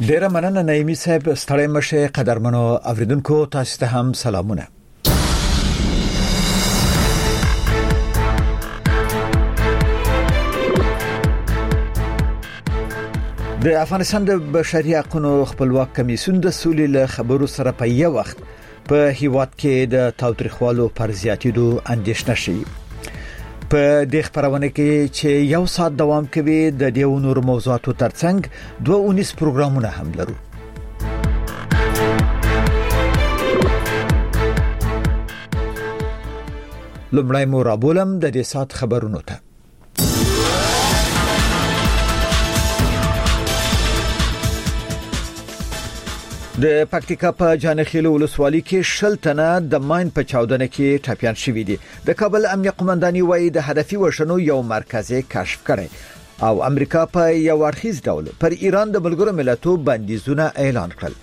ډیره مننه نایمی صاحب، ستړی مشه. قدرمنو اوریدونکو، تاسو ته هم سلامونه. د افغانستان د بشري حقوقو خپلواک کمیسیون د سولې له خبرو سره په یو وخت په هیواد کې د تاوتریخوالو پر زیاتېدو اندېښنه شي. په دې خبرونه کې چې یو ساعت دوام کوي، د دې نور موضوعاتو ترڅنګ 2 پروګرامونه هم لرو. لومړی مو رابولم د دې ساعت خبرونو ته. د پکتیکا په جانخیل ولسوالۍ کې شلتنه د ماین په چاودنه کې ټاپیان شوې دي. د کابل امنیه قومنداني وایي د هدفي وشنو یو مرکز کشف کړي او امریکا په یو اړخیز ډول پر ایران د ملګرو ملتونو بندیزونه اعلان کړل.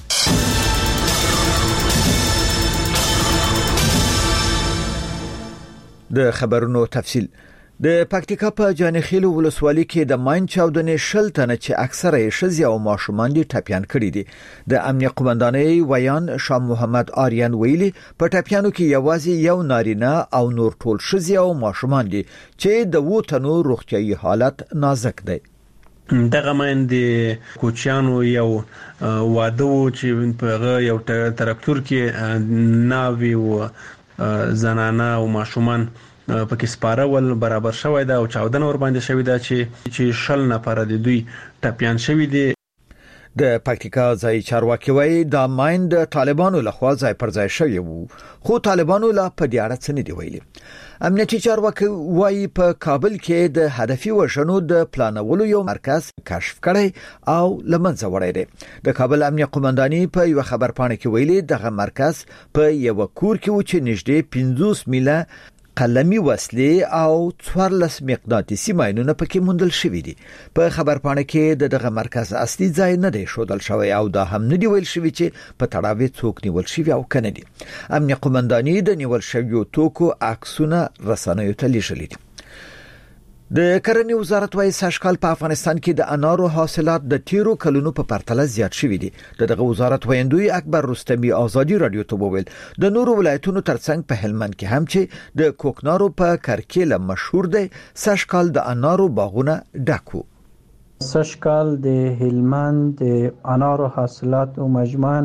د خبرونو تفصیل. د پکتیکا په جانخیل ولسوالۍ کې د ماین چاودنې شلتنه چې اکثره یې ښځې او ماشومان دي ټاپیان کړي دي. د امنیه قومندانۍ ویان شاه محمد آریان ویلي په ټاپیانو کې یوازې یو نارینه او نور ټول ښځې او ماشومان دي چې د وټنو روغتيایي حالت نازک دی. دغه ماین د کوچیانو یو واده چې په یو تراکتور کې ناوی او زنانه او ماشومان پکې سپارول برابر شوی دا او چاودنه ور باندې شوی دا چې 60 نفر د دوی ټاپیان شوی دي. د پکتیکا ځای چارواکي وایي دا ماین د طالبانو لخوا ځای پر ځای شوی وو، خو طالبانو لا په دې اړه څه نه دی ویلي. امنیتي چارواکي وایي په کابل کې د هدفي وشنو د پلانولو یو مرکز کشف کړي او لمنځه وړي دي. د کابل امنیه قومنداني په یو خبرپاڼه کې ویلي دغه مرکز په یو کور کې و چې نږدې 50 میله قلمي وسلې او 14 مقناطیسي ماینونه پکې موندل شوې دي. په خبرپاڼه کې دغه مرکز اصلي ځای نه دی ښودل شوی او دا هم نه دی ویل شوی چې په تړاو څوک نیول شوی او کنه دي. امنیه قومنداني د نیول شویو توکو عکسونه رسنیو ته لیږلي دي. د کرنې وزارت وايي سږکال په افغانستان کې د انارو حاصلات د تیرو کلونو په پرتله زیات شوي دي. دغه وزارت ویندوی اکبر رستمی ازادي رادیو ته وویل د نورو ولایتونو ترڅنګ په هلمند کې هم چې د کوکنارو په کرکیله مشهور دی، سږکال د انارو باغونه ډکو. سږکال د هلمند د انارو حاصلات او مجموعاً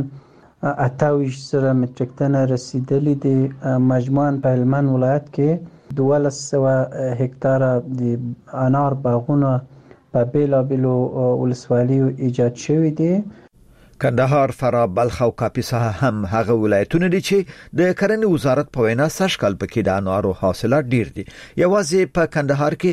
28 متریک طن رسیدلی دي. مجموعاً په هلمند ولایت کې 1200 هکتار د انار باغونه په بیلابیلو ولسوالیو ایجاد شوی دي. کندهار، فراه، بلخ او کاپیسا هم هغه ولایتونه دي چې د کرنې وزارت په وینا سږکال پکې د انارو حاصلات ډیر دي. یوازې په کندهار کې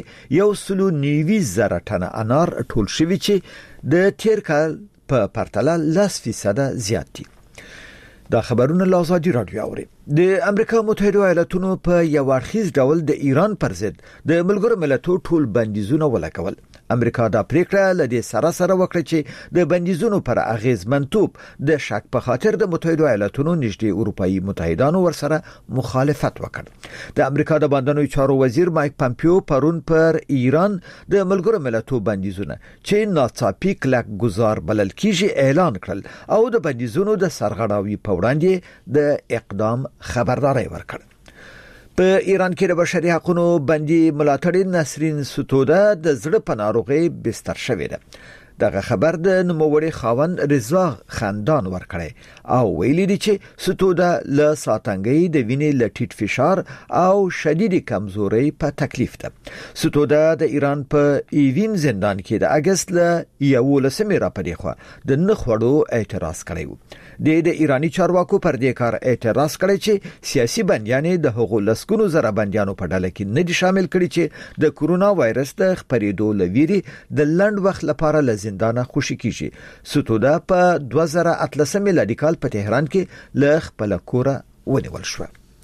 190,000 ټن انار ټول شوی چې د تیر کال په پرتله 10% زیات دي. دا خبرونه لازادي رادیو اوري. د امریکا متحده ایالاتونو په یو اړخیز ډول د ایران پر ضد د ملګرو ملتونو ټول بندیزونه ولګول. امریکا دا پریکړه لدې سره وکړه چې د بندیزونو پر اغیزمنتوب د شک په خاطر د متحده ایالاتونو نږدې اروپאי متحدانو ورسره مخالفت وکړ. د امریکا د بندنوي چارو وزیر مایک پامپیو پرون پر ایران د ملګرو ملتونو بندیزونه چې ناڅاپي کلک گزار بلل کیږي اعلان کړل او د بندیزونو د سرغړاوي په وړاندې د اقدام خبرداري ورکړه. په ایران کې د بشري حقوقو بندي ملاتړ نسرین ستوده د زړه په ناروغي بستر شوې ده. دغه خبر د نوموړي خاوند رضا خاندان ورکړي او ویلي دي چې ستوده له ساتنګي د وینې لټیټ فشار او شدید کمزوري په تکلیف ده. ستوده د ایران په ایوین زندان کې د اگست له 11 را پدې خو د نخوړو اعتراض کړی و. د ایرانی چارواکو پر دې کار اعتراض کړی چې سیاسي بندیان د حقوق لسکونو زره بندیانو په ډله کې نه دي شامل کړي چې د کورونا وایرس د خپرېدو لویري د لند وخت لپاره زندانه خوشی کیږي. ستوده په 2013 میلادي کال په تهران کې له خپل کوره ونیول شو.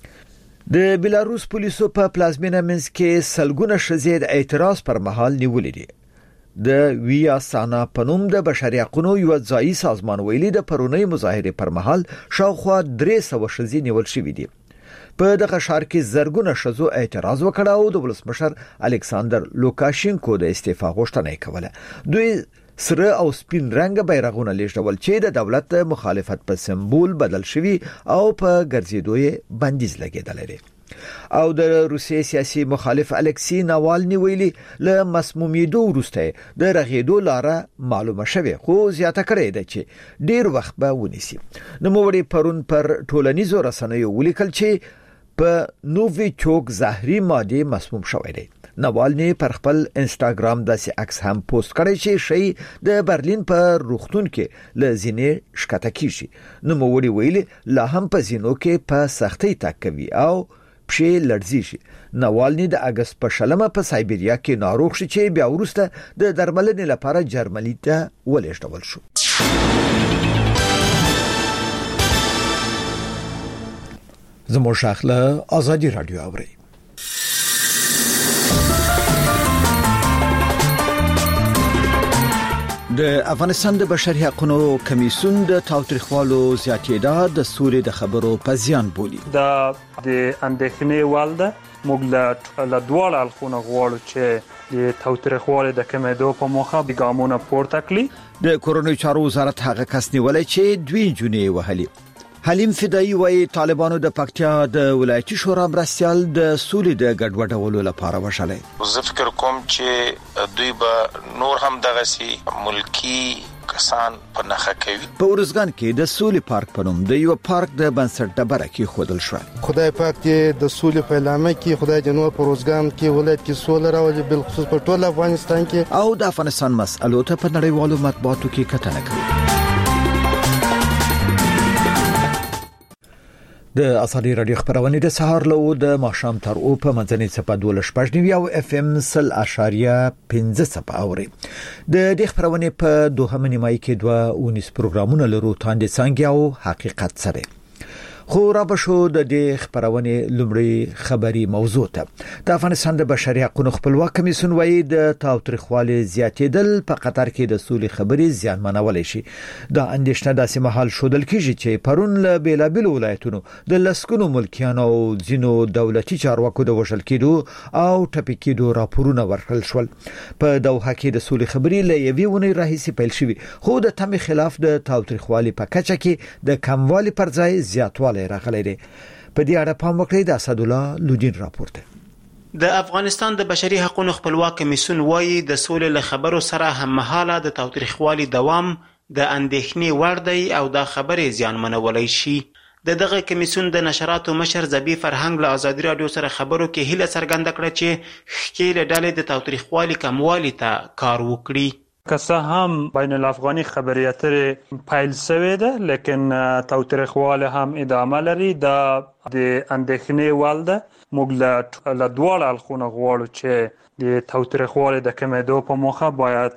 د بلاروس پولیسو په پلازمینه منځ کې سلګونه شزید اعتراض پر مهال نیولې دي. د ویا سانا پنوم د بشري حقوقو یو ځایي سازمان ویلي د پرونی مظاهره پر مهال شاوخوا 300 شزې نیول شوې دي. په دغه ښار کې زرګونه شزو اعتراض وکړ او د ولسمشر الکساندر لوکاشینکو د استعفا غوښتنه کوله. دوی سره او سپین رنگ بیرغونه لیږدول چې د دولت مخالفت په سمبول بدل شوی او په ګرځېدو یې بندیز لګیدل لري. او د روسیې سیاسي مخالف الکسی ناوالني ویلي له مسمومیدو وروسته د رغېدو لاره معلومه شوه خو زیاته کړې ده چې ډیر وخت به ونیسي. نوموړي پرون پر ټولنیزو رسنیو ولیکل چې په نوویچوک زهري ماده مسموم شوی دی. ناوالني پر خپل انستګرام داسې عکس هم پوسټ کړی چې شی د برلین په روغتون کې لزینې شکته کیږي. نوموړي ویلي لا هم په زینو کې په سختۍ تک کوي او پښې لړزیږي. ناوالني د اگست په شلمه په سایبریا کې ناروغ شو چې بیا وروسته د درملنې لپاره جرمني ته ولېږدول شو. زموږ شاخله ازادي رادیو اوري. د افغانستان د بشري حقوقو کمیسیون د تاوتریخوالو زیاتېدا د سولې د خبرو په زیان بولي. دا د اندېښنې وړ ده. موږ له دواړو اړخونو غواړو چې د تاوتریخوالي د کمېدو په موخه ګامونه پورته کړي. د کورونو چارو وزارت هغه کس نیولای چې دوی جونې وهلي. حلیم فدایی وایي طالبانو د پکتیا د ولایتي شورا مرستيال د سولې د ګډوډولو لپاره وشلې. زه فکر کوم چې دوی به نور هم دغه سي ملکی کسان په نخښه کوي. په ورزګان کې د سولې پارک په نوم د یو پارک د بنسټ ډبره کې خودل شو. خدای پاک دې د سولې په اعلان کې خدای جنور په ورزګان کې ولایت کې سولې راوړي بل خصوص په ټول افغانستان کې او د افغانستان مسألو ته په نړیوالو مطبوعاتو کې کتنه کوي. د ازادي رادیو خبرونه د سهار له د ماښام تر او په منځنۍ صفه 12.9 او اف ام 0.5 صفه اوري. د دې خبرونه په دوه نیمه کې 2 پروګرامونه لرو تاندې څنګه او حقیقت سره. خو را بشو د دې خبرونه لومړی خبري موضوع ته. د افغانستان د بشري حقوقو خپلواک کمیسیون وایي د تاوتریخوالي زیاتېدل په قطر کې د سولې خبري زیانمنول شي. دا اندېښنه داسې مهال شودل کیږي چې پرون له بیلابل ولایتونو د لسکونو ملکیانو او ځینو دولتي چارواکو د وشل کېدو او ټپي کېدو راپورونه ورکړل شول. په دوحه کې د سولې خبري له یوې ونې راهیسې پیل شوې خو د تمې خلاف د تاوتریخوالي په کچه کې د کموالي پر ځای زیاتوالی راغلی دی. په دې اړه پام وکړئ د اسد الله لودین راپورته. د افغانستان د بشري حقوقو خپلواک کمیسیون وایي د سولې له خبرو سره هممهاله د تاوتریخوالي دوام د اندېښنې وړ دی او دا خبرې زیانمنولی شي. دغه کمیسیون د نشراتو مشر زبی فرهنګ له ازادي رادیو سره خبرو کې هیله څرګنده کړه چې ښکېل ډلې د تاوتریخوالي کموالي ته کار وکړي. که څه هم بین الافغاني خبري اترې پیل شوې ده لیکن تاوتریخوالی هم ادامه لري. دا د اندېښنې وړ ده. موږ له دواړو اړخونو غواړو چې د تاوتریخوالي د کمېدو په موخه باید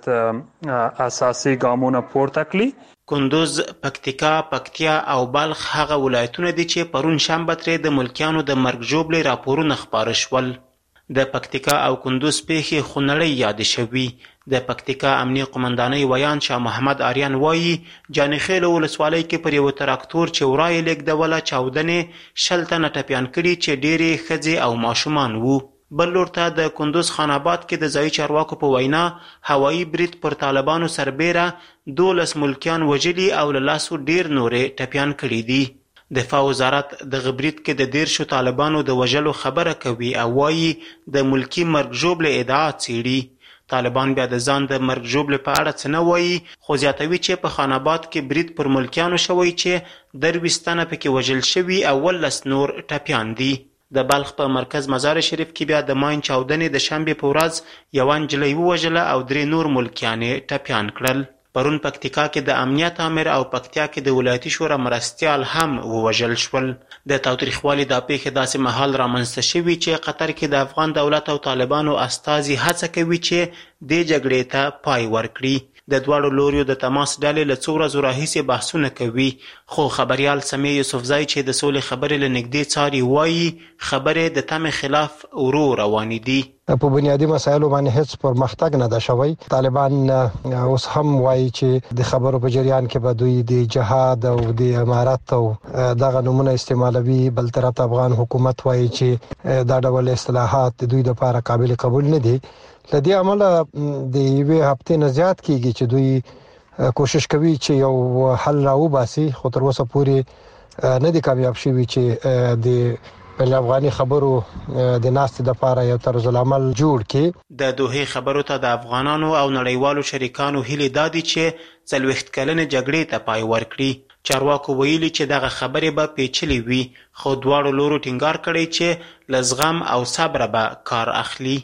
اساسي ګامونه پورته کړي. کندوز، پکتیکا، پکتیا او بلخ هغه ولایتونه دي چې پرون شنبه ترې د ملکیانو د مرګ ژوبلې راپورونه خپاره شول. د پکتیکا او کندوز پیښې خونړۍ یادې شوي. د پکتیکا امنیه قومندانۍ ویان شاه محمد آریان وایي جانخیل ولسوالۍ کې پر یو تراکتور چې ورای لیږدوله چاودنې 60 تنه ټپیان کړي چې ډېرې ښځې او ماشومان وو. بل لور ته د کندوز خان آباد کې د ځایي چارواکو په وینا هوایي برید پر طالبانو سربیره 12 ملکیان وژلي او له لاسو ډېر نورې ټپیان کړي دي. دفاع وزارت د غبرید کې د 13 طالبانو د وژلو خبره کوي او وایي د ملکی مرګ ژوبلې ادعا څېړي. طالبان بیا د ځان د مرګ ژوبلې په اړه څه نه وایي خو زیاتوي چې په خان آباد کې برید پر ملکیانو شوی چې 23 تنه پکې وژل شوي او 19 نور ټپیان دي. د بلخ په مرکز مزار شریف کې بیا د ماین چاودنې د شنبې په ورځ یو نجلۍ ووژله او 3 نور ملکیان ټپیان کړل. پرون پکتیکا کې د امنیت امر او پکتیا کې د ولایتي شورا مرستيال هم ووژل شول. د تاوتریخوالي د پیښې داسې مهال رامنځته شوي چې قطر کې د افغان دولت او طالبانو استازي هڅه کوي چې د جګړې ته پای ورکړي. د دواړو لوریو د تماس ډلې له څو ورځو راهیسې بحثونه کوي خو خبريال سمیع یوسفزای چې د سولې خبرې له نږدې څاري وایي خبرې د تمې خلاف ورو روانې دي. په بنیادی مسایلو باندې هیڅ پرمختګ نه ده شوی. طالبان اوس هم وایي چې د خبرو په جریان کې به دوی د جهاد او د امارات او دغه نمونه استعمالوي. بل طرف افغان حکومت وایي چې دا ډول اصلاحات د دوی لپاره قابل قبول نه دي. لدې عمله د یوې هفته نه زیات کیږي چې دوی کوشش کوي چې یو حل راوباسي، خو تر اوسه پورې نه دي کامیاب شوي چې د بین افغاني خبرو د ناستې د لپاره یو طرز العمل جوړ کړي. د دوحې خبرو ته د افغانانو او نړیوالو شریکانو هیلې دادي چې 40 کلنې جګړې ته پای ورکړي. چارواکو ویلي چې دغه خبرې به پیچلې وي، خو دواړو لورو ټینګار کړی چې له زغم او صبر به کار اخلي.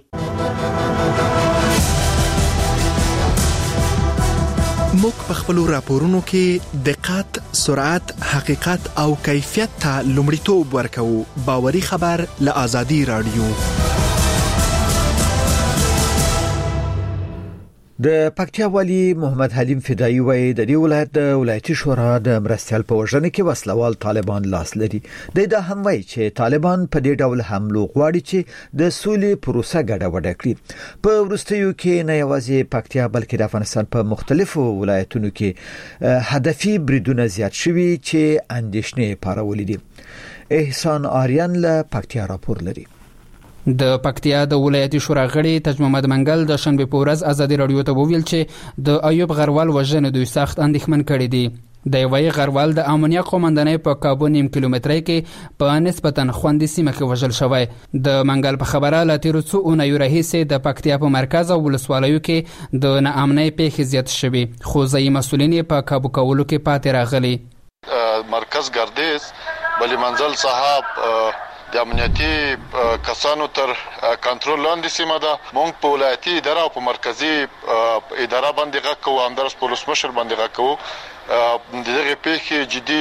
موږ په خپلو راپورونو کې دقت، سرعت، حقیقت او کیفیت ته لومړیتوب ورکوو. باوري خبر له آزادي رادیو. د پکتیا والی محمد حلیم فدایی وایي د دې ولایت د ولایتي شورا د مرستیال په وژنه کې وسلوال طالبان لاس لري. دا هم وایي چې طالبان په دې ډول حملو غواړي چې د سولې پروسه ګډوډه کړي. په وروستیو کې نه یوازې پکتیا بلکې د افغانستان په مختلفو ولایتونو کې هدفي بریدونه زیات شوي چې اندېښنې پارولې دي. احسان آریان له پکتیا راپور لري. د پکتیا د ولایتي شورا غړي تاج محمد منګل د شنبه په ورځ آزادي رادیو ته وویل چې د ایوب غروال وژنه دوی سخت اندېښمن کړي دي. د یوې غروال د امونیا قومندانۍ په کابو نیم کیلومترۍ کې په نسبتا خوندې سیمه کې وژل شوی. د منګل په خبره لا تیر څو اونیو راهیسې د پکتیا په مرکز او ولسوالیو کې د ناامنۍ پیښې زیات شوي، خو ځایي مسؤلین په کابو کولو کې پاتې راغلي. مرکز ګردیز بلی منزل صاحب د امنیتي کسانو تر کنټرول لاندې سیمه ده. موږ په ولایتي اداره او په مرکزی اداره باندې غږ کوو، همدارس په ولسمشر باندې غږ کوو. دغه پیښې جدي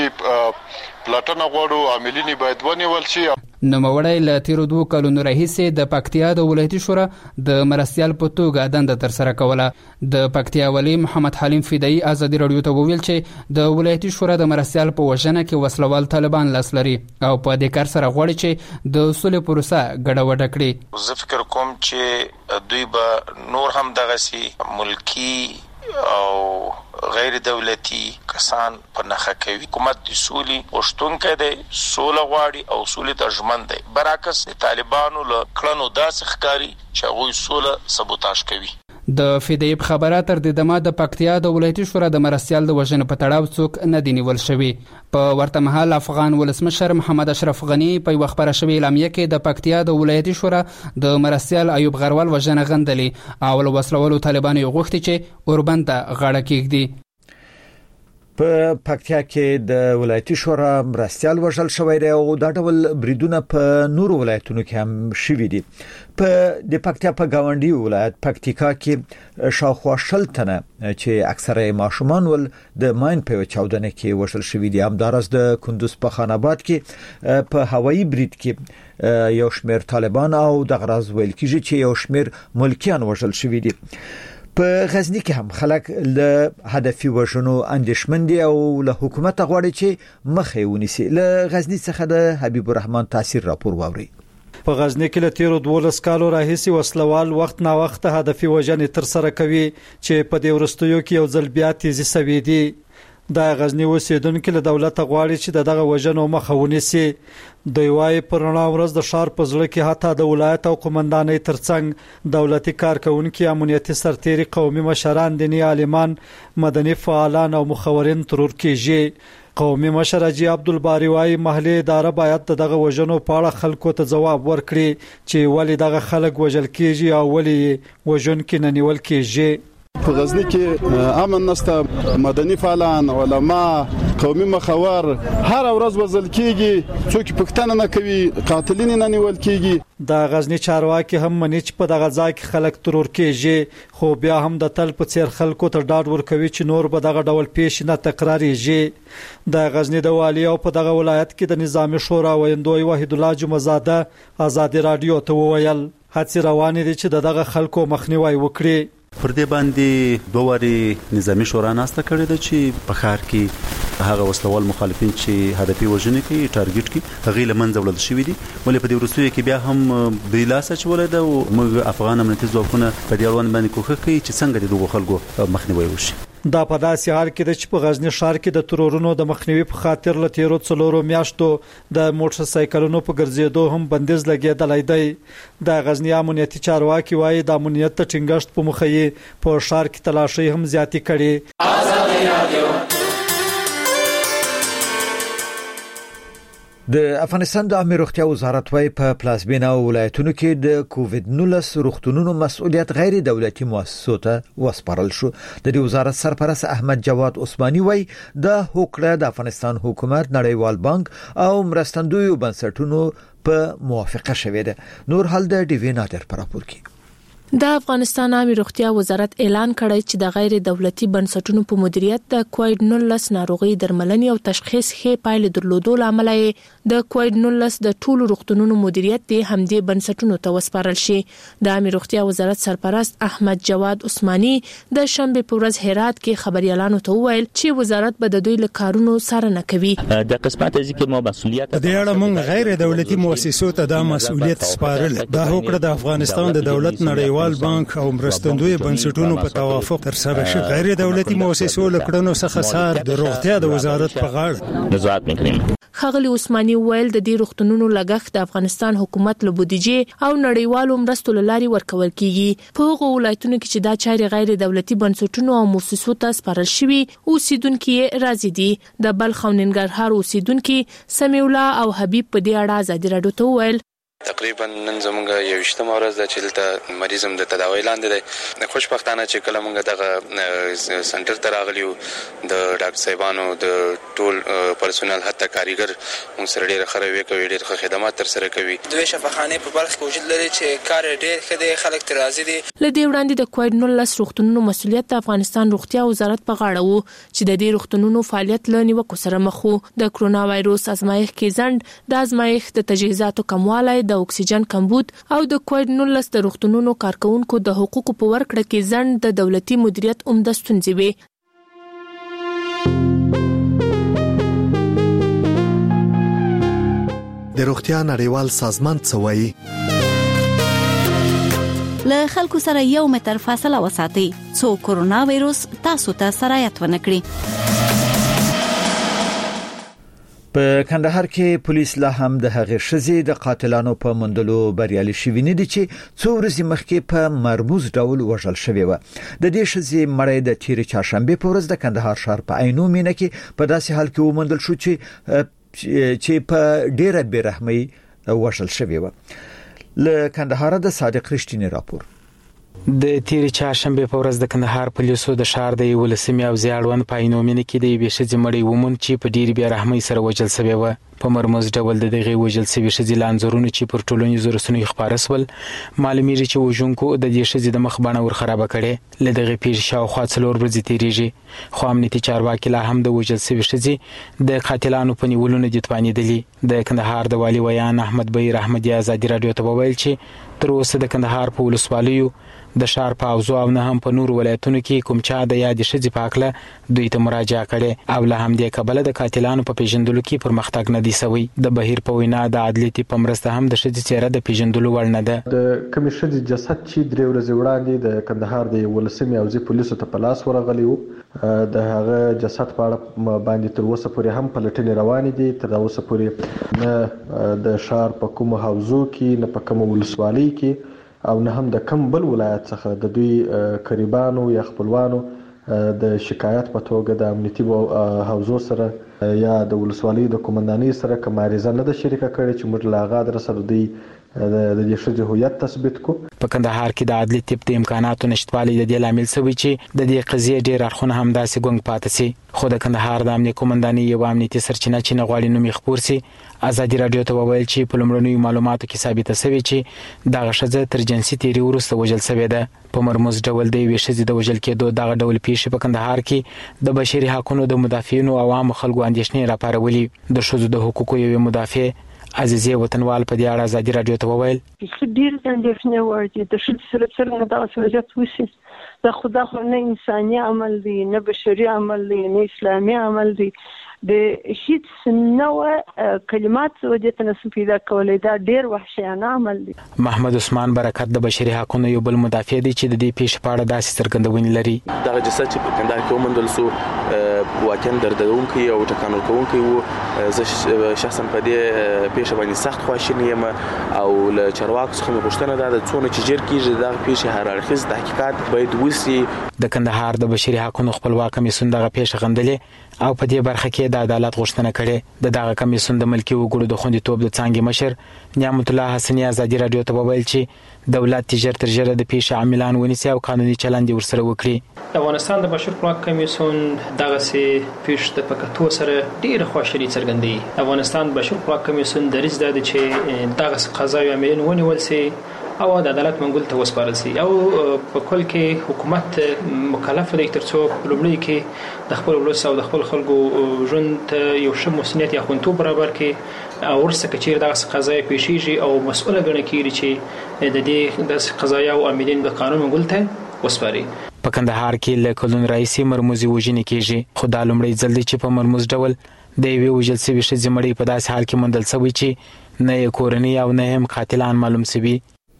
پلاتنه غواړو، عاملین باید ونیول شي. نوموړی له تیرو 2 کلونو راهیسې د پکتیا د ولایتي شورا د مرستیال په توګه دنده ترسره کوله. د پکتیا والی محمد حلیم فدایی آزادي رادیو ته وویل چې د ولایتي شورا د مرستیال په وژنه کې وسلوال طالبان لاس لري او په دې کار سره غواړي چې د سولې پروسه ګډوډه کړي. زه فکر کوم چې دوی به نور هم دغسي ملکی او غیر دولتي کسان په نخښه کوي. حکومت د سولې غوښتونکی دی، سوله غواړي او سولې ته ژمن دی. برعکس د طالبانو له کړنو داسې ښکاري چې هغوی سوله سبوتاژ کوي. د فدایب خبره تر دې دمه د پکتیا د ولایتي شورا د مرستیال د وژنې په تړاو څوک نه دی نیول شوی. په ورته مهال افغان ولسمشر محمد اشرف غنی په یو خبره شوی اعلامیه کې د پکتیا د ولایتي شورا د مرستیال ایوب غروال وژنه غندلې او له وسلوالو طالبانو غوښتي چې اوربند ته غاړه کېږدي. په پکتیا کې د ولایتي شورا مرستیال وژل شوی دی او دا ډول بریدونه په نورو ولایتونو کې هم شوي دي. په د پکتیا په گاونډي ولایت پکتیکا کې شاوخوا 100 تنه چې اکثره ماشومان ول د ماین په چاودنه کې وژل شوي دي. همدارس د کندوز په خان آباد کې په هوایي برید کې یو شمېر طالبان او د غراز ویل کېږي چې یو شمېر ملکیان وژل شوي دي. په غزنی کې هم خلک له هدفي وژنو اندېښمن دي او له حکومت غواړي چې مخه ونیسي. له غزنی څخه د حبیب الرحمن تاثیر راپور واوري. په غزنی کې له تیرو 12 کالو راهیسې وسلوال وخت نا وخت هدفي وژنې تر سره کوي چې په دې ورستیو کې یو ځل بیا تیزی سوي دي. د غزنی اوسیدونکو له دولت غواړي چې دغه وژنو مخه ونیسي. دوی وايي پرنا ورځ د شهر په ځړ کې حتی د ولایت او قومندانۍ ترڅنګ دولتي کارکونکو، امنیتي سرتیري، قومي مشران، دیني عالمان، مدني فعالان او مخورین ترور کېږي. قومي مشر حاجی عبدالباری وايي محلي اداره باید دغه وژنو په اړه خلکو ته ځواب ورکړي چې ولې دغه خلک وژل کېږي او ولې وژونکي نه نیول کېږي. په غزنی کې امن نشته، مدني فعالان، علما، قومي مخور هر ورځ وژل کېږي، څوک پښتنه نه کوي، قاتلین نه نیول کېږي. د غزنی چارواکي هم مني چې په دغه ځای کې خلک ترور کېږي، خو بیا هم د تل په څیر خلکو ته ډاډ ورکوي چې نور به دغه ډول پیښ نه تکراریږي. د غزنی د والی او په دغه ولایت کې د نظامی شورا ویندوی وحید الله جمعزاده آزادي رادیو ته وویل هڅې روانې دي چې دغه خلکو مخنیوي وکړي. پر دې باندې دوه واری نظامی شورا ناسته کړې ده چې په ښار کې هغه وسلوال مخالفین چې هدفي وژنې کوي ټارګټ کوي هغه لمنځه وړل شوی دي ولې په دې وروستیو کې بیا هم د لاسه چولې ده او موږ افغان امنیتي ځواکونه په دې اړوند باندې کوښښ کوي چې څنګه د دغو خلکو مخنیوي وشي. دا په داسې حال کې چې په غزنی ښار کې د ترورونو د مخنیوي په خاطر له تیرو 4 میاشتو د موټر سایکلونو په ګرځېدو هم بندیز لګیدلی دی. د غزنی امنیتي چارواکي وایي د امنیت ته ټینګښت په مخه یې په ښار کې تلاشي هم زیاتې کړي. د افغانستان د عامه روغتیا وزارت وايي په پلازمینه ولایتونو کې د کووډ-19 روغتونونو مسؤلیت غیر دولتي مؤسسو ته وسپارل شو. د دې وزارت سرپرست احمد جواد عثماني وايي د هوکړه د افغانستان حکومت نړیوال بانک او مرستندوی بنسټونو په موافقه شوې ده. نور حال د ډیوی نادر پر راپور کې. د افغانستان عامه روغتیا وزارت اعلان کړی چې د غیر دولتي بنسټونو په مدیریت د کووډ-19 ناروغي درملنې او تشخیص ښه پایلې درلودو لامل د کووډ-19 د ټولو روغتونونو مدیریت د همدې بنسټونو ته وسپارل شي. د عامه روغتیا وزارت سرپرست احمد جواد عثماني د شنبه په ورځ هرات کې خبريالانو ته وویل چې وزارت به د دوی له کارونو څارنه کوي. د قسمت ذکر مو مسؤلیت د اړه موږ غیر دولتي مؤسسو ته د مسؤلیت سپارل د هوکړه د افغانستان د دولت نړیوال بانک او مرستندوی بنسټونو په توافق تر سره شي. غیر دولتي مؤسسو لکړنو څخه سار د روغتیا د وزارت په غاړه نظارت وکړي. خغلی عثماني ویل د دې روغتونونو لګښت د افغانستان حکومت له بودیجې او نړیوالو مرستو لاري ورکول کیږي. په هغو ولایتونو کې چې دا چارې غیر دولتي بنسټونو او مؤسسو ته سپارل شوي اوسیدونکو راځي دي. د بلخ او ننګرهار اوسیدونکو سمیع الله او حبیب په دې اړه ازادي راډیو ته ویل تقریبا نن زمونږ یو شتمه ورځ د چلته مریضم د تداوی لاندې دی. خوشبختانه چې کله مونږ دغه سنټر ته راغلیو د ډاکټر صاحبانو د ټول پرسونل حتی کاریګر مونږ سره ډېر خروي کوي ډېر ښه خدمات تر سره کوي. دوی شفاخانه په بلخ کې وجود لري چې کار ډېر ښه دی خلک تر راضي دي. لدې وړاندې د کووډ-19 روغتونونو مسؤلیت د افغانستان روغتیا وزارت په غاړه وو چې د دې روغتونونو فعالیت له نیوکو سره مخ وو. د کرونا وایروس ازمایښت کې ځند د ازمایښت د تجهیزاتو کموالی د اکسیجن کمبود او د کووډ-19 د روغتونونو کارکونکو د حقوقو په ورکړه کې ځند د دولتي مدیریت عمده ستونزې وي. د روغتیا نړیوال سازمان څه وایي؟ له خلکو سره 1 متر فاصله وساتئ څو کرونا وایروس تاسو ته سرایت ونه کړي. په کندهار کې پولیس لا هم د هغې شذې د قاتلانو په مندلو بریالي شوي نه دي چې څو ورځې مخکې په مرموز ډول وژل شوی و. د دې شذې مړی د تیر چهارشنبه په ورځ د کندهار ښار په عینو مینه کې په داسې حال کې ومندل شو چې په ډیره بیرحمۍ وژل شوی و. له کندهار د صادق رښتینی راپور. د تیر چهارشنبه په ورځ د کندهار پولیسو د ښار د 11 او زیړون پاینومینه کې د یوې ښځې مړی وموند چې په ډیر بیا رحمۍ سره وژل شوی و. په مرموز ډول د دغه وژل شوی ښځې لانځورونه چې پر ټولنیزو رسنیو خبره سول معلومیږي چې وژونکو د دې ښځې د مخ بڼه ور خراب کړي. له دغه پیښې شاوخوا 4 ورځې تیریږي خو امنیتي چارواکي لا هم د وژل شوی ښځې د قاتلانو په نیولو نه دي توانیدلي. د کندهار د والي ویان احمد بیر احمدی ازادي راډیو ته وویل چې تر اوسه د کندهار په ولسوالیو د شهر په اوزو او نه هم په نور ولایتونو کې کوم چا د یاد ښځې په اړه دوی ته مراجعه کړې او له همدې کبله د قاتلانو په پیژندلو کې پرمختګ نه دی شوی. د بهیر په وینا د عدالت په مرسته هم د ښځې چهره د پیژندلو وړ نه ده. د کوم ښځې جسد چې 3 ورځې وړاندې د کندهار د 11 او زی پولیسو ته په لاس ورغلی وو د هغه جسد په اړه باندې تر اوسه پورې هم پلټنې روانې دي. تر اوسه پورې نه د شهر په کوم حوزو کې نه په کوم ولسوالۍ کې او نه هم د کم بل ولایت څخه د دوی قریبانو یا خپلوانو د شکایت په توګه د امنیتي حوزو سره یا د ولسوالۍ د قومندانۍ سره کوم عریضه نه ده شریکه کړې چې موږ لا غا در سره دوی د دې شذې هویت تثبیت کو. په کندهار کې د عدالت د امکاناتو نشټوالي د دې لامل شوی چې د دې قضیې ډېر اړخونه هم داسې ګونګ پاتې سي. خو د کندهار د امنیتي قومندانۍ یو امنیتي سرچینه چې نه غواړي نوم یې خپور سي ازادي راډیو ته وویل چې په لومړنیو معلوماتو کې ثابته شوی چې دغه ښځه تر جنسي تیری وروسته وژل شوې ده. په مرموز ډول د یوې ښځې د وژل کېدو دغه ډول پیښې په کندهار کې د بشري حقوقو د مدافعینو او عامو خلکو اندېښنې راپارولي. د ښځو د حقوقو یوې مدافع عزیزي وطنوال په دې اړه ازادي راډیو ته وویل چې ډیر اندېښنې وړ دي د ښځو سره څنګه دغه وضعیت وشي. دا خو نه انساني عمل دی نه بشري عمل دی نه اسلامي عمل دی. د هیڅ نوع کلمات ودې تناسب پیدا کولای دا ډیر وحشیانه عمل دی. محمد عثمان برکت د بشري حقوقو یو بل مدافع دی چې د دې پیښې په اړه داسې څرګندونې لري. دغه جسد چې په کندهار کې وموندل شو واقعا دردونکي او ټکانول کوونکی وو. زه شخصا په دې پیښه باندې سخت خواشینی یم او له چارواکو څخه مې غوښتنه ده د څونه چې جر کېږي دغه پیښې هر اړخیز تحقیقات باید وشي. د کندهار د بشري حقوقو خپلواک کمیسیون دغه پیښه غندلې او په دې برخه کې د عدالت غوښتنه کړې. دغه کمیسیون د ملکي وګړو د خوندیتوب د څانګې مشر نعمت الله حسنی ازادي رادیو ته وویل چې دولت ژر تر ژره د پیښې عاملان ونیسي او قانوني چلند ورسره وکړي. د افغانستان د بشري حقوقو کمیسیون دغه پیښې د پکتو سره ډیره خواشیني څرګندوي. افغانستان بشري حقوقو کمیسیون دریځ دی چې دغه قضاوي عاملین ونیول سي او د عدالت منګول ته وسپارل سي او په کل کې حکومت مکلف دی ترڅو لومړی کې د خپل ولس او د خپل خلکو ژوند ته یو ښه مسؤلیت یا خوندیتوب برابر کړي او ورسره چې دغه قضایا پیښیږي او مسؤله ګڼل کېږي چې د دې د قضایا او عاملین د قانون منګول ته وسپاري. په کندهار کې له کلون رئیسي مرموزي وژنې کېږي خو دا لومړی ځل دی چې په مرموز ډول د یوې وژل شوې ښځې مړی په داسې حال کې موندل شوی چې نه یې کورنۍ او نه هم قاتلان معلوم شوي.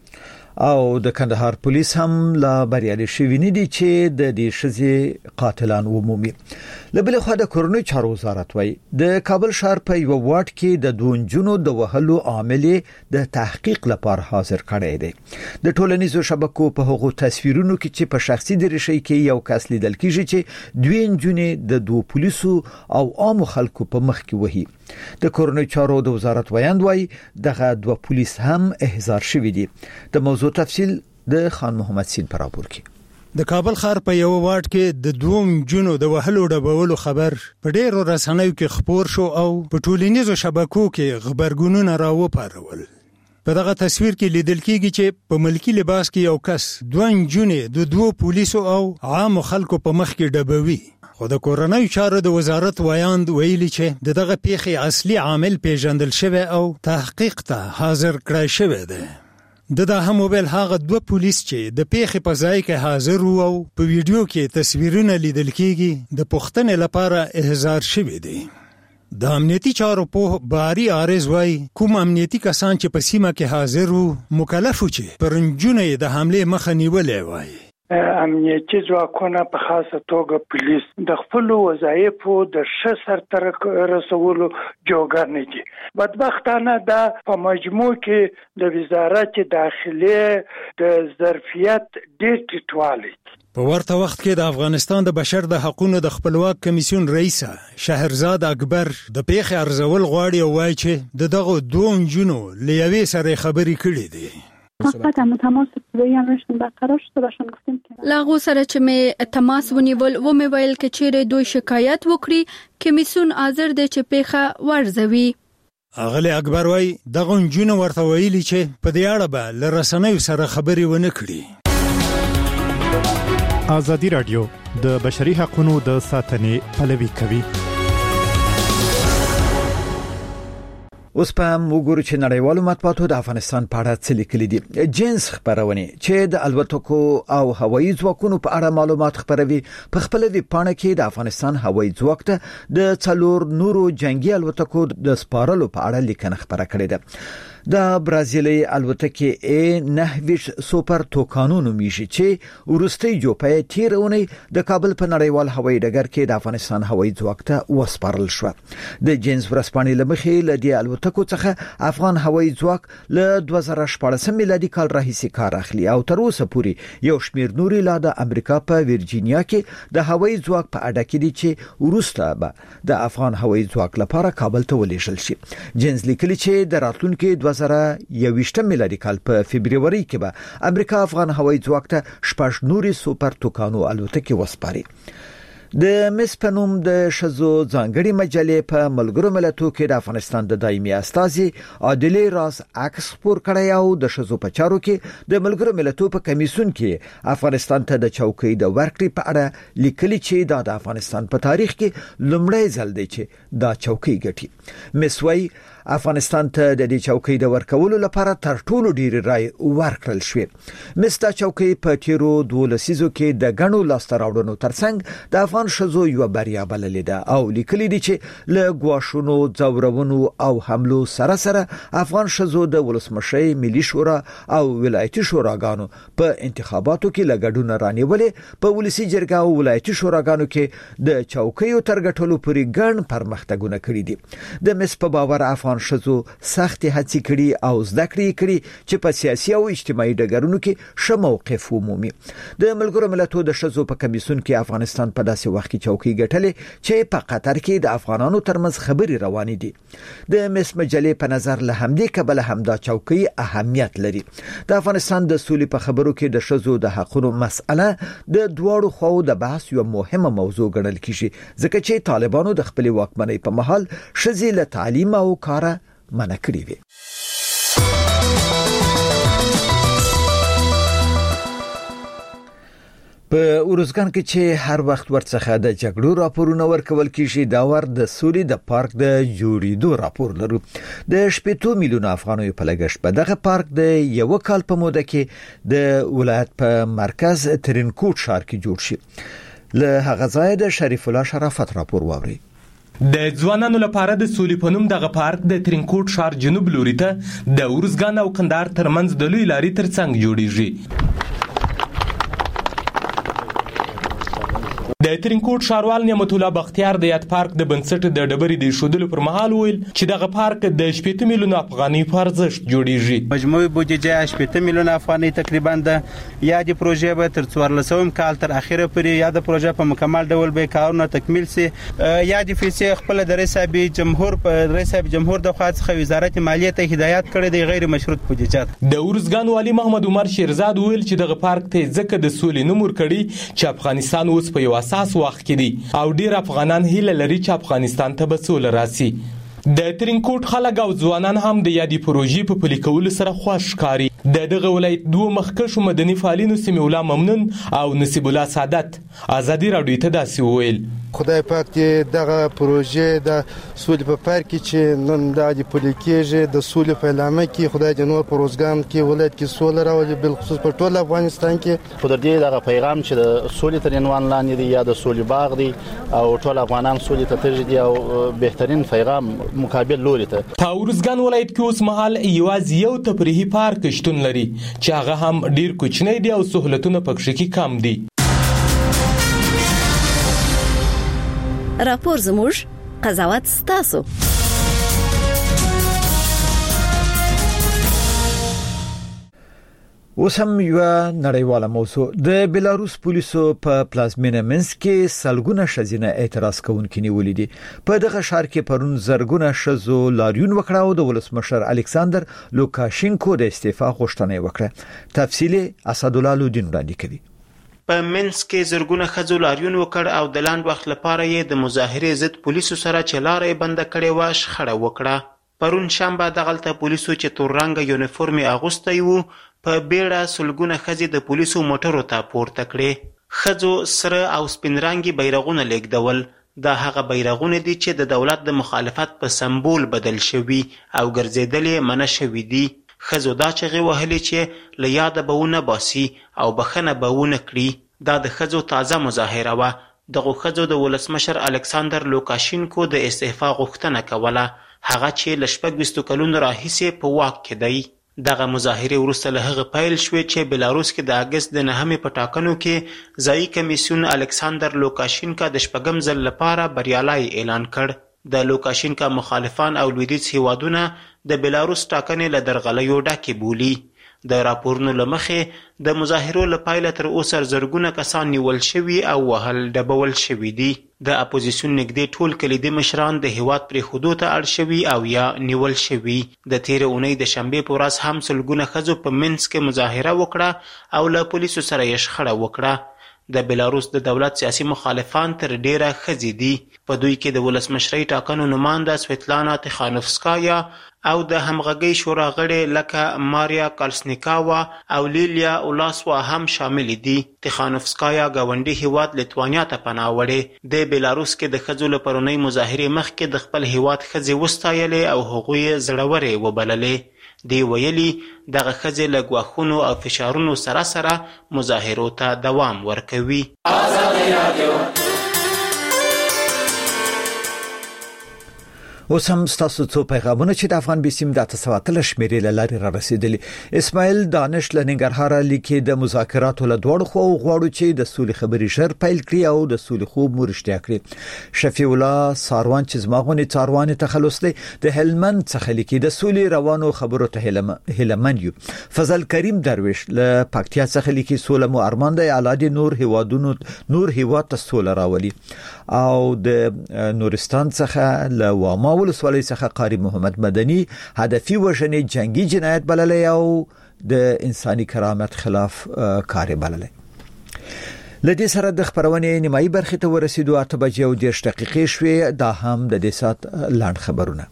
او د کندهار پولیس هم لا بریالي شوي نه دي چې د دې ښځې قاتلان ومومي. له بل خوا د کورنۍ چارو وزارت وایي د کابل ښار په یو واټ کې د دوه نجونو د وهلو عامل د تحقیق لپاره حاضر کړی دی. د ټولنیزو شبکو په هغو تصویرونو کې چې په شخصي دریشۍ کې یو کس لیدل کېږي چې دوه نجونې د دوه پولیسو او عام خلکو په مخ کې وهي. د کورنۍ چارو د وزارت ویاند وایي دغه دوه پولیس هم احضار شوي دي. د موضوع تفصیل د خان محمد سین پر راپور کې. د کابل ښار په یو واټ کې د دوم جنو د وهلو ډبولو خبر په ډېرو رسنیو کې خپور شو او په ټولنیزو شبکو کې خبرګونونه راوپارول. په دغه تصویر کې لیدل کېږي چې په ملکی لباس کې یو کس دوه جنې د دوه پولیسو او عام خلکو په مخ کې ډبوي. خو د کورنۍ چارو د وزارت ویاند ویلي چې دغه پیښې اصلي عامل پیژندل شوی او تحقیق ته حاضر کړی شوی دی. د هم ویل هغه دوه پولیس چې د پیښې په ځای کې حاضر وو او په ویډیو کې تصویرونه لیدل کېږي د پوښتنې لپاره احضار شوی دی. د امنیتي چارو په باری عارض وای کوم امنیتي کسان چې په سیمه کې حاضر وو مکلف وو چې پرنجونه د حمله مخه نیولې وای. امنیتي ځواکونه په خاصه توګه پولیس د خپل وظایفو د ښه سرته رسولو جوګر نه دي. بدبختانه دا په مجموع کې د وزارت داخلي د ظرفیت ډېر ټیټوالی. په ورته وخت کې د افغانستان د بشر د حقوقو د خپلواک کمیسیون رئیس شهرزاد اکبر د پیښې ارزول غواړي او وایي چې دغه دوه جنو لیوي سره خبرې کړې دي. حقیقتا تماس پویان رشتن برقرار شده باشن گفتیم که لاغو سره چې مې تماس ونیول و مې ویل کې چیرې دوی شکایت وکړي کمیسیون حاضر دی چې پیښه ورزوي. اغلی اکبر وای دغه جنو ورته ویلي چې په دې اړه به له رسنیو سره خبرې ونه کړي. ازادي رادیو د بشري حقوقو د ساتنې پلوي کوي. اوس په وګورو چې نړیوالو مطبوعاتو د افغانستان په اړه څه لیکلي دي. جنس خبرونه چې د الوتکو او هوایي ځواکونو په اړه معلومات خبروي په خپل ویب پاڼه کې د افغانستان هوایي ځواک ته د څلور نورو جنگي الوتکو د سپارلو په اړه لیکنه خبره کړې ده. د برازیلي الوتکې A9 سوپر توکانو نومیږي چې ورستي جوپه تیرونه د کابل په نړیوال هوایي ډګر کې د افغانستان هوایي ځواک ته وسپارل شو. د جنس ورسپانې لمخې له دې الوتکو څخه افغان هوایي ځواک له 2014 میلادي کال راهیسې کار اخلي او تر اوسه پورې یو شمیر نوري لا د امریکا په ورجینیا کې د هوایي ځواک په اډه کې دي چې ورسته به د افغان هوایي ځواک لپاره کابل ته ولېږل شي. جنس لیکلي چې د راتلونکو 2021 میلادي کال په فبرवरी کې به امریکا افغان هوایي ځواک ته 6 نوري سوپر توکانو الوتکې وسپاري. د مس پنوم د شزو ځانګړي مجلې په ملګرو ملتونو کې د افغانستان د دایمي استازي عادلې راز عکس خبر کړی او د شزو په چارو کې د ملګرو ملتونو په کمیسیون کې افغانستان ته د چوکۍ د ورکړې په اړه لیکلي چې د افغانستان په تاریخ کې لومړی ځل دی چې دا چوکۍ ګټي. مسوي افغانستان ته د دې چوکۍ د ورکولو لپاره تر ټولو ډیر رای ورکړل شوې. مستا چوکۍ په تیرو 12 لسیزو کې د غنو لاستراوړنو ترڅنګ د افغان افغان شزو یو بریا بللې ده او لیکلي دي چې له غواښونو ځورونو او حملو سره سره افغان شزو د ولسمشي ملي شورا او ولایتي شوراګانو په انتخاباتو کې لګډونه رانیولې په ولسی جرګه او ولایتي شوراګانو کې د چوکیو ترګټلو پورې ګڼ پرمختګونه کړي دي. د مس په باور افغان شزو سخت هڅې کړي او زده کړې چې په سیاسي او اجتماعي ډګرونو کې ښه موقف ومومي. د ملګرو ملتونو د شزو په کمیسیون کې افغانستان په داسې وخت کې چوکۍ ګټلې چې په قطر کې د افغانانو ترمنځ خبري روانې دي. د مس مجلې په نظر له همدې کبله همدا چوکۍ اهمیت لري. د افغانستان د سولې په خبرو کې د شزو د حقوقو مسأله د دواړو خواو د بحث یو مهمه موضوع ګڼل کیږي ځکه چې طالبانو د خپل واکمنۍ په مهال شزې له تعلیم او کار منع کړې وي. په اورزګان کې چې هر وخت ورڅخه د جګړو راپورونه ورکول کیږي دا ور د سولې د پارک د جوړېدو راپور لرو. د 8 میلیون افغانانو په لګښت په دغه پارک د یو کال په موده کې د ولایت په مرکز ترینکوټ ښار کې جوړ شي. له هغه ځای د شریف الله شرافت راپور واوري. د ځوانانو لپاره د سولې په نوم دغه پارک د ترینکوټ ښار جنوب لوري ته د اورزګان او کندهار ترمنځ د لوی لارې ترڅنګ جوړیږي. د ترینکوټ ښاروال نعمت الله بختیار د یاد پارک د بنسټ د ډبرې د ایښودلو پر مهال ویل چې دغه پارک د 8 میلیون افغانۍ په ارزښت جوړیږي. مجموعي بودیجه 8 میلیون افغانۍ تقریبا د یادې پروژې به تر 14 کال تر اخره پورې یاد پروژه په مکمل ډول به کارونه تکمیل سي. یادې پیسې خپل د رئیس جمهور د خوا څخه وزارت مالیې ته هدایت کړې د غیر مشروط بودیجه. د اورزګان والي محمد عمر شیرزاد ویل چې دغه پارک ته ځکه د سولې نوم ورکړي چې افغانستان اوس په یو اساس وخت کې دي او ډیر افغانان هیله لري چې افغانستان ته به سوله راسي. د ترینکوټ خلک او ځوانان هم د یادې پروژې په پلي کولو سره خوښ ښکاري. د دغه ولایت دوه مخکښو مدني فعالینو سمیع الله ممنون او نصیب الله سعادت ازادي راډیو ته داسې وویل خدای پاک دې دغه پروژې د سولې په پارک کې چې نن د پلي کېږي د سولې په اعلان کې خدای دې نور په روزګان کې ولایت کې سوله راولي بل خصوص په ټول افغانستان کې. خو د دې دغه پیغام چې د سولې تر عنوان لاندې دی یا د سولې باغ دی او ټول افغانان سولې ته ترجیح دي او بهترین پیغام مقابل لوري ته. په اورزګان ولایت کې اوس مهال یوازې یو تفریحي پارک شتون لري چې هغه هم ډیر کوچنی دی او سہولتونه پکې کې کم دي. راپور زموږ قضاوت ستاسو. اوس هم یو نړیواله موضوع د بلاروس پولیسو په پلازمینه منسک کې سلګونه شزینه اعتراض کوونکي نیولې دي. په دغه ښار کې پرون زرګونه شزو لاریون وکړه او د ولسمشر الکساندر لوکاشینکو د استعفا غوښتنه وکړه. تفصیلی اسدالله لودین وړاندې کوي. په منسک کې زرګونه ښځو لاریون وکړ او د لاند وخت لپاره یې د مظاهرې ضد پولیسو سره چې لارې بند کړې و شخړه وکړه. پرون شنبه دغلته پولیسو چې تور رنګ یونیفورم اغوستی وو په بیړه سلګونه ښځې د پولیسو موټرو ته پورته کړې. ښځو سره او سپین رنګي بیرغونه لیږدول. دا هغه بیرغونه دي چې د دولت د مخالفت په سمبول بدل شوي او ګرځېدل یې منع شوي دي. ښځو دا چغې وهلې چې له یاده به ونه باسي او بخښنه به ونه کړي. دا د ښځو تازه مظاهره وه. دغو ښځو د ولسمشر الکساندر لوکاشینکو د استعفا غوښتنه کوله، هغه چې له 26 کلونو راهیسې په واک کې دی. دغه مظاهرې وروسته له هغه پیل شوې چې بلاروس کې د اګست د 9 په ټاکنو کې ځایي کمیسیون الکساندر لوکاشینکا د 4م ځل لپاره بریالی اعلان کړ. د لوکاشینکا مخالفان او لویدیځ هیوادونه د بلاروس ټاکنې له درغلیو ډکې بولي. د راپورونو له مخې د مظاهرو له پایله تر اوسه زرګونه کسان نیول شوي او وهل ډبول شوي دي. د اپوزیسیون نږدې ټول کلیدي مشران د هیواد پرېښودو ته اړ شوي او یا نیول شوي. د تېرې اونۍ د شنبې په ورځ هم سلګونه ښځو په منسک کې مظاهره وکړه او له پولیسو سره یې شخړه وکړه. د بلاروس د دولت سیاسي مخالفان تر ډیره ښځې دي. په دوی کې د ولسمشرۍ ټاکنو نماینده سویتلانا تخانوفسکایا او د همغږۍ شورا غړي لکه ماریا کالسنیکاوا او لیلیا اولاسوا هم شامل دي. تخانوفسکایا ګاونډي هیواد لیتوانیا ته پناه وړې. د بلاروس کې د ښځو له پرونۍ مظاهرې مخکې د خپل هیواد ښځې وستایلې او هغوی یې زړورې وبللې. دی ویلي دغه ښځې له ګواښونو او فشارونو سره سره مظاهرو ته دوام ورکوي. اوس هم تاسو څو پیغامونه چې د افغان بيسیم د 900 شمیرې لاري را رسیدلی. اسماعیل دانش لنګرهار لیکي د مذاکراتو له دوړ خو غواړو چې د سولې خبري شر پیل کړي او د سولې خوب مرشتیا کړي. شفیع الله ساروان چې زماغونی څاروان تخلص دی د هلمند څخه لیکي د سولې روانو خبرو ته هلمند یو. فضل کریم درویش له پکتیا څخه لیکي سوله مو ارمان دی اعلی نور هیوادونو نور هیواد ته سوله راولي. او د نورستان څخه له واما ولسوالۍ څخه قاری محمد مدني هدفي وژنې جنگي جنایت بللې او د انساني کرامت خلاف کار بللې. لدې سره د خبرونې نیمایي برخه ته ورسېدو 8:10 شوې. دا هم د دې سات لاند خبرونه.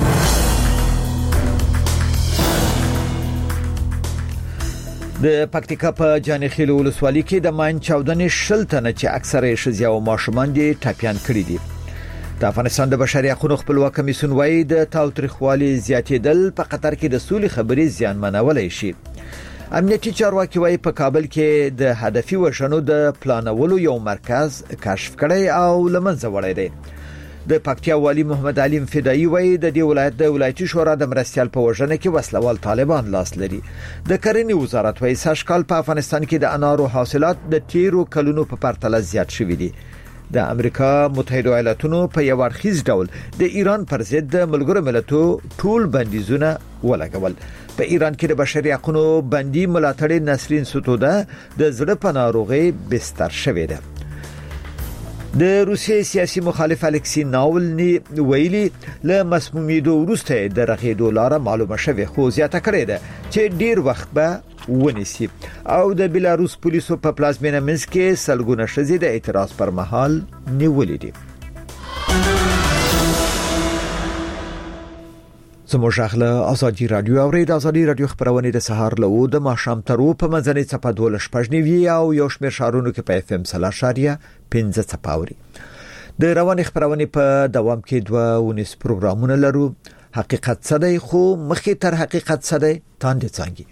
د پکتیکا په جانخیل ولسوالۍ کې د ماین چاودنې شلتنه چې اکثره شزیا او ماشومان دي ټاپیان کړی دي. د افغانستان د بشري حقوقو خپلواک کمیسیون وايي د تاوتریخوالي زیاتېدل په قطر کې د سولې خبري زیان منولای شي. امنیتي چارواکي وايي په کابل کې د هدفي وژنو د پلانولو یو مرکز کشف کړی او لمنځه وړی دی. د پکتیا والی محمد علیم فدایی وايي د دې ولایت د ولایتي شورا د مرستيال په وژنه کې وسلوال طالبان لاس لري. د کرنې وزارت وايي سږکال په افغانستان کې د انارو حاصلات د تیرو کلونو په پرتله زیات شوي دي. د امریکا متحده ایالاتونو په یو اړخیز ډول د ایران پر ضد د ملګرو ملتونو ټول بندیزونه ولګول. په ایران کې د بشري حقوقو بندي ملاتړ نسرین ستوده د زړه په ناروغي بستر شوې ده. د روسیې سیاسي مخالف الکسی ناولني ویلي له مسمومیدو وروسته د رغېدو لار معلومه شوه خو زیاته کړې ده چې ډیر وخت به ونیسي. او د بلاروس پولیسو په پلازمینه منسک کې سلګونه شزې د اعتراض پر مهال نیولې دي. زموږ غله ازادي رادیو اورید ازادي رادیو خبرونه د سهار له د ماښام تر په منځنۍ صفه 12 او یو شمېر شهرونو کې په FM 3.15 صفاوري. د روان خبرونه په دوام کې 2 پروګرامونه لرو. حقیقت څه دی خو مخکې تر حقیقت څه دی تاند څنګه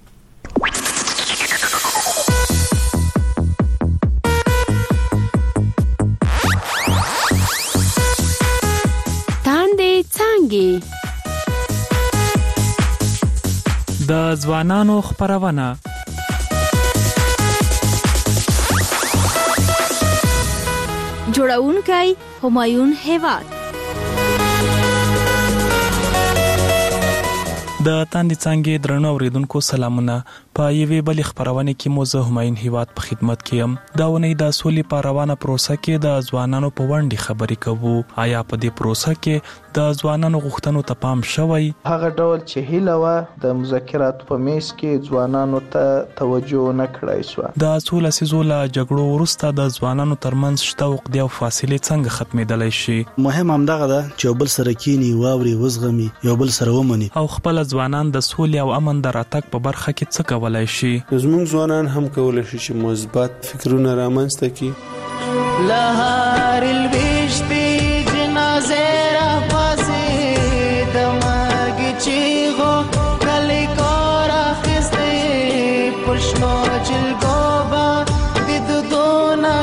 د ځوانانو خبرونه جوړونکي همایون هیواد د تاندې څنګه درنو اوریدونکو سلامونه. په یوې بل خبرونه کې مو زه همایون هیواد په خدمت کې یم. دا ونې د سولې په روانه پروسه کې د ځوانانو په وړاندې خبرې کوو. آیا په دې پروسه کې د ځوانانو غوښتنو ته پام شوی؟ هغه ډول چې هیله و د مذاکرات په میز کې ځوانانو ته توجه نه کړای شو. د سولې سیزوله جګړو وروسته د ځوانانو ترمنځ شته عقدې او فاصلې څنګه ختمېدلای شي؟ مهم همدغه ده چې بل سره کینی واوري وزغمي یو بل سره ومني او خپل ځوانان د سولې او امن د راتګ په برخه کې څه کولای شي؟ زموږ ځوانان هم کولای شي چې مثبت فکرونه رامنځته کړي. لهار البشتي جنازه را پاسې د مرګ چیغو کلی کور اخیستې پښنو جلګوبا د دودونه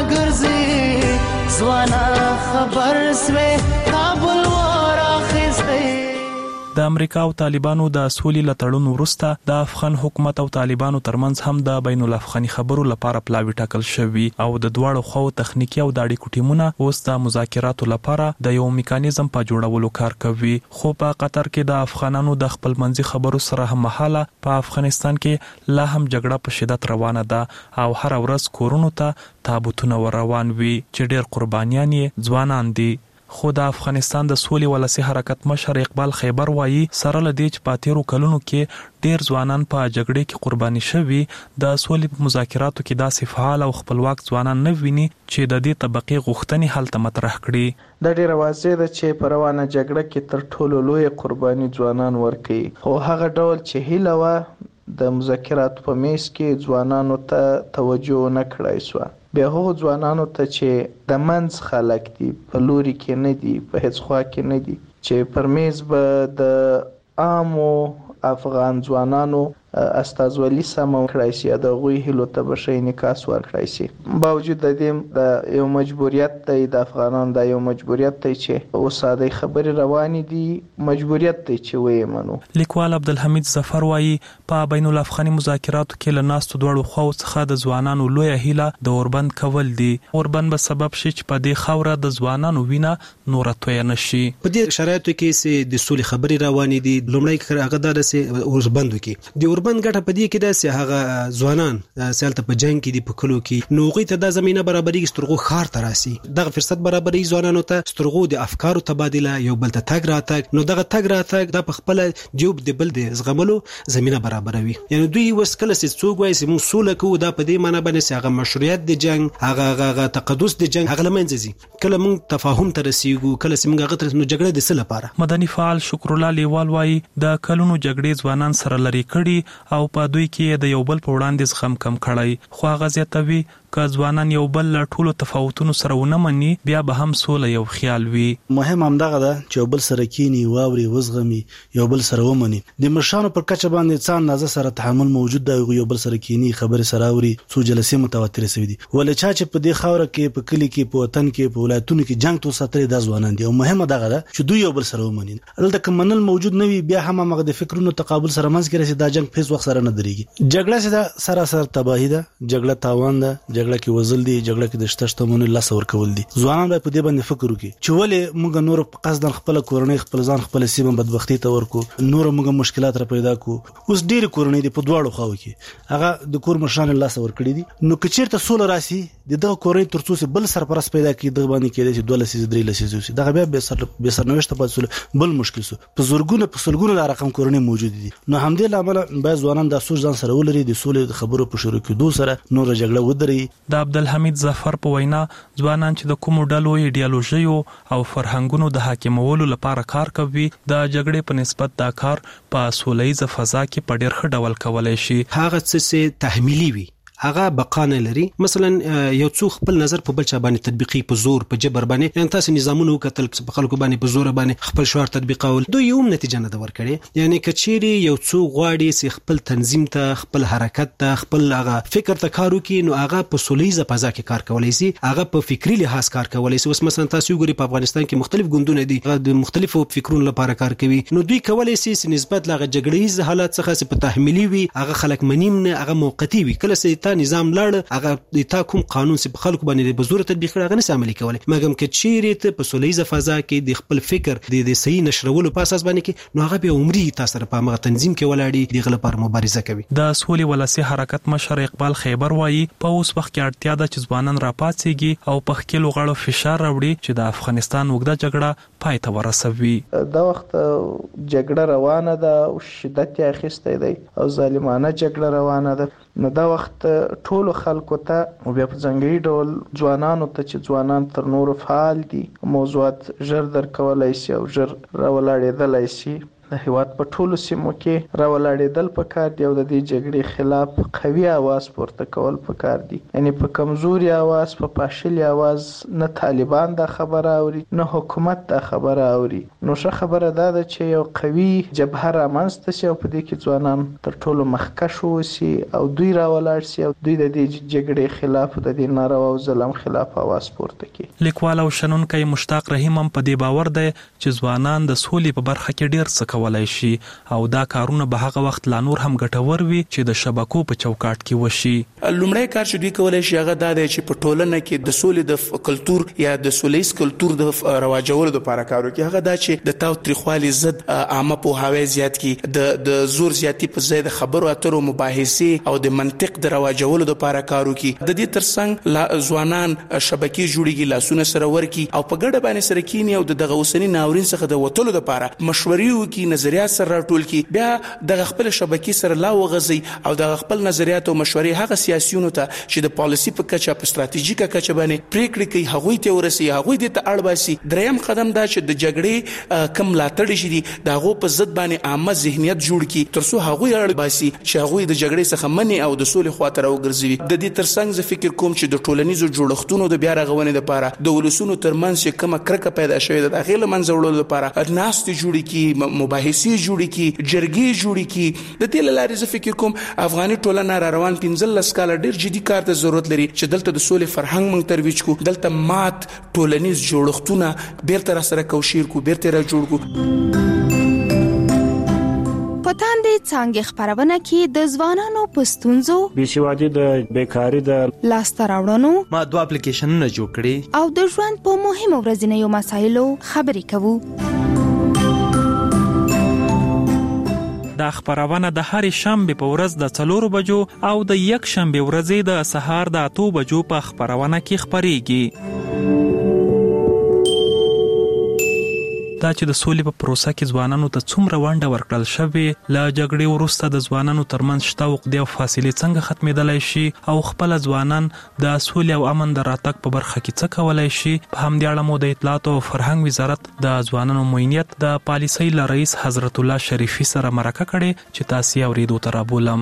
ګرځي ځوانا خبر سوې کابل ور اخیستې. د امریکا او طالبانو د سولې لټړون وروسته د افغان حکومت او طالبانو ترمنځ هم د بین الافغاني خبرو لپاره پلاوی ټاکل شوی او د دواړو خو تخنیکی او د اړیکو ټیمونه اوس د مذاکراتو لپاره د یو میکانیزم په جوړولو کار کوي. خو په قطر کې د افغانانو د خپلمنځي خبرو سره هم مهاله په افغانستان کې لا هم جګړه په شدت روانه ده او هر ورځ کورونو ته تابوتونه ور روان وي چې ډېر قربانیان یې ځوانان دي. خو د افغانستان د سولې ولسی حرکت مشر اقبال خیبر وایي سره لدې چې په تیرو کلونو کې ډیر ځوانان په جګړې کې قرباني شوي د سولې مذاکراتو کې داسې فعال او خپلواک ځوانان نه ویني چې د دې طبقې غوښتنې هلته مطرح کړي. د ډیر واضح ده چې په روانه جګړه کې تر ټولو لوی قرباني ځوانان ورکړي. خو هغه ډول چې هیله و د مذاکراتو په میز کې ځوانانو ته توجه نه کړای شو. بیا هغو ځوانانو ته چې د منځ خلک دي په لوري کې نه دي په هیڅ خوا کې نه دي چې پر میز به د عامو افغان ځوانانو استازولي سم کړای شي د غوي هلو ته بشي انعکاس ورکړای شي. باوجود د دې د یو مجبوریت دی د افغانانو د یو مجبوریت دی چې اوساده خبري رواني دي مجبوریت دی چې وې منو. لیکوال عبدالحمید ظفر وایي په بین الافغاني مذاکراتو کې له ناستو دوړو خو څخه د ځوانانو لوی هیله د اوربند کول دي. اوربند به سبب شي چې په دې خوره د ځوانانو وینا نور توې نشي. په دې شرایطو کې چې د سولې خبري رواني دي لومړی هغه د اوربند کې د اوربند ګټه په دې کې ده چې هغه ځوانان سالته په جنگ کې دي په کلو کې نوغي ته د زمينه برابرۍ سترغو خار تراسي دغه فرصت برابرۍ ځوانانو ته سترغو د افکارو تبادله یو بل ته تګ راتګ نو دغه تګ راتګ د خپل جوب د بل د زغملو زمينه برابروي. یعنی دوی وسکله چې څوک وایي چې موږ سوله کوو دا په دې معنی باندې چې هغه مشروعیت د جنگ هغه تقدس د جنگ هغه لمنځي کله موږ تفاهم ته رسیدو کله چې موږ غتر نو جګړه د څه لپاره. مدني فعال شکر الله لیوال وایي د کلونو جګړې ځوانان سره لري کړي او په دوی کې د یو بل په وړاندې زغم کم کړی خو هغه زیاتوي که ځوانان یو بل ټولو تفاوتونو سره ونه مني بیا به هم سوله یو خیال وي. مهم هم دغه ده چې یو بل سره کینی واوري وزغمي یو بل سره ومني د مشانو پر کچه باندې ځان نازه سره تحمل موجود دی یو بل سره کینی خبره سره اوري څو جلسې متواتر شوي دي ولې چې په دې خوره کې په کلی کې په وطن کې په ولایتونو کې جنگ تو ساتري د ځوانان دي او مهمه دغه ده چې دوی یو بل سره ومني دلته کومنل موجود نه وي بیا هم هغه د فکرونو تقابل سره منځ کې رسي دا جنگ په وخت سره نه درېږي. جګړه سره تباہی ده جګړه تاوان ده جګړه کې وزل دي جګړه کې د شتشتمونو لاس ورکول دي. ځوانان په دې باندې فکر وکړي چې ولې موږ نور په قصدن خپل کورنۍ خپل ځان خپل سیمه بدبختی ته ورکو نور موږ مشکلات را پیدا کو اوس ډېر کورنۍ دي په دواړو خواو کې هغه د کور مشران لاس ورکړي دي نو کچیرته سول راسي دغه کورنۍ ترڅو بل سرپرست پیدا کړي د باندې کې د 2 لسیز 3 لسیز دغه بیا به سرنوشت په سول بل مشکل سو په زورګونه په سلګونه د رقم کورنۍ موجود دي نو همدې لامل به ځوانان د سوچ ځان سره ولري د سولې خبرو په شروع کې دوه سره نور جګړه ودري. د عبدالحمید ظفر په وینا ځوانان چې د کومو ډلو ایډیالوژیو او فرهنګونو د حاکمولو لپاره کار کوي د جګړې په نسبت دا کار په سولهییزه فضا کې په ډېر ښه ډول کولای شي. هغه څه تحمیلي وي هغه بقانه لري مثلا یو څو خپل نظر په بل چا باندې تطبیقي په زور په جبر باندې یعنی تاسو نظامونه وکتل په خلکو باندې په زور باندې خپل شعار تطبیقول دوی یو نتیجه نه ورکړي یعنی کچيري یو څو غواړي چې خپل تنظیم ته خپل حرکت ته خپل هغه فکر ته کار وکړي نو هغه په سولهییزه فضا کې کار کولای شي هغه په فکری لحاظ کار کولای شي. اوس مثلا تاسو وګورئ په افغانستان کې مختلف ګوندونه دي د مختلفو فکرونو لپاره کار کوي نو دوی کولای شي نسبت لغه جګړهیز حالات څخه په تحمیلي وي هغه خلک منیم نه هغه موقتی وي کله چې تا نظام لړ هغه د کوم قانون چې په خلکو باندې په زور تطبیق کړي هغه نه عملي کولای مګم کې چیرې ته په سولهییزه فضا کې د خپل فکر د صحیح نشرولو په اساس باندې کې نو هغه به عمري تاسو په هغه تنظیم کې ولاړی د غل لپاره مبارزه کوي. د سولې ولسی حرکت مشر اقبال خیبر وایي په اوس وخت کې اړتیا ده چې ځوانان راپاتېږي او په خپل غړو فشار راوړي چې د افغانستان وګړه جګړه پای ته ورسوي. دا وخت جګړه روانه ده او شدت یې اخیسته دی او ظالمانه جګړه روانه ده نو دا وخت ټولو خلکو ته او بیا په ځانګړي ډول ځوانانو ته چې ځوانان تر نورو فعال دي موضوعات ژر درکولای شي او ژر راولاړېدلی شي د هیواد په ټولو سیمو کې راولاړېدل پکار دی او د دې جګړې خلاف قوي आवाज پورته کول پکار دي یعنی په کمزوري आवाज په پاشلي आवाज نه طالبان دا خبره اوري نه حکومت دا خبره اوري نو ښه خبره ده چې یو قوي جبهه رامنځته شي او په دې کې ځوانان تر ټولو مخکښ وشي او دوی راولاړ شي او دوی د دې جګړې خلاف د دې ناروا او ظلم خلاف आवाज پورته کوي. لیکوال او شنونکی مشتاق رحیم هم په دې باور دی چې ځوانان د سولې په برخه کې ډېر څه کولای شي او دا کارونه به هغه وخت لا نور هم ګټور وي چې د شبکو په چوکاټ کې وشي. لومړی کار چې دوی کولای شي هغه دا دی چې په ټولنه کې د سولې د کلچر یا د سولهییز کلچر د رواجولو لپاره کار وکړي هغه دا چې د تاوتریخوالي ضد عامه پوهاوی زیات کړي د زور زیاتی په ځای د خبرو اترو مباحثې او د منطق د رواجولو لپاره کار وکړي. د دې ترڅنګ ځوانان شبکې جوړیږي لاسونه سره ورکی او په ګډه باندې سره کینی او دغه اوسنی ناورین څخه د وټولو لپاره مشورې وکړي نظریات سره راټول کی بیا د خپل شبکې سره لا وغځي او د خپل نظریات او مشورې هغه سیاسيونو ته چې د پالیسی په کچه په ستراتیژیکه کچه باندې پریکړې کوي هغه ته ورسي هغه د اړ باسي. دریم قدم دا چې د جګړې کم لاتړ شي دغه په ضد باندې عامه ذهنیت جوړ کی ترڅو هغه اړ باسي چې هغه د جګړې څخه منی او د سولې خاطر او ګرځي. د دې ترڅنګ زه فکر کوم چې د ټولنیزو جوړښتونو د بیا رغونې لپاره د ولسونو ترمنځ کومه کرکه پیدا شوې ده د هغې له منځه وړلو لپاره ناست جوړ کی مباحثې جوړې کی، جرګې جوړې کی. د دې لارې زه فکر کوم افغاني ټولنه را روان 15 کال ډیر جدي کار ته ضرورت لري چې دلته د سولې فرهنګ موږ ترویج کو، دلته مات ټولنیز جوړښتونه بیرته را سره کوشیر کو، بیرته را جوړ کو. پتاندې څنګه خبرونه کې د ځوانانو پستونزو، بېسوادي، د بیکاری، د لاسته راوړنو، ما 2 اپلیکیشنونه جوړ کړي او د ژوند په مهمو ورځنیو مسایلو خبرې کوو. دا خبرونه د هرې شنبه په ورځ د 4 بجو او د یک شنبه ورځې د سهار د 8 بجو په خبرونه کې خبريږي. دا چې د سولې په پروسه کې ځوانانو ته څومره ونډه ورکړل شوې، له جګړې وروسته د ځوانانو ترمنځ شته عقدې او فاصلې څنګه ختمېدلای شي او خپل ځوانان د سولې او امن د راتګ په برخه کې څه کولای شي. په همدې اړه مو د اطلاعات او فرهنګ وزارت د ځوانانو معینیت د پالیسۍ له رئیس حضرت الله شریفي سره مرکه کړې چې تاسو یې اورېدو ته رابولم.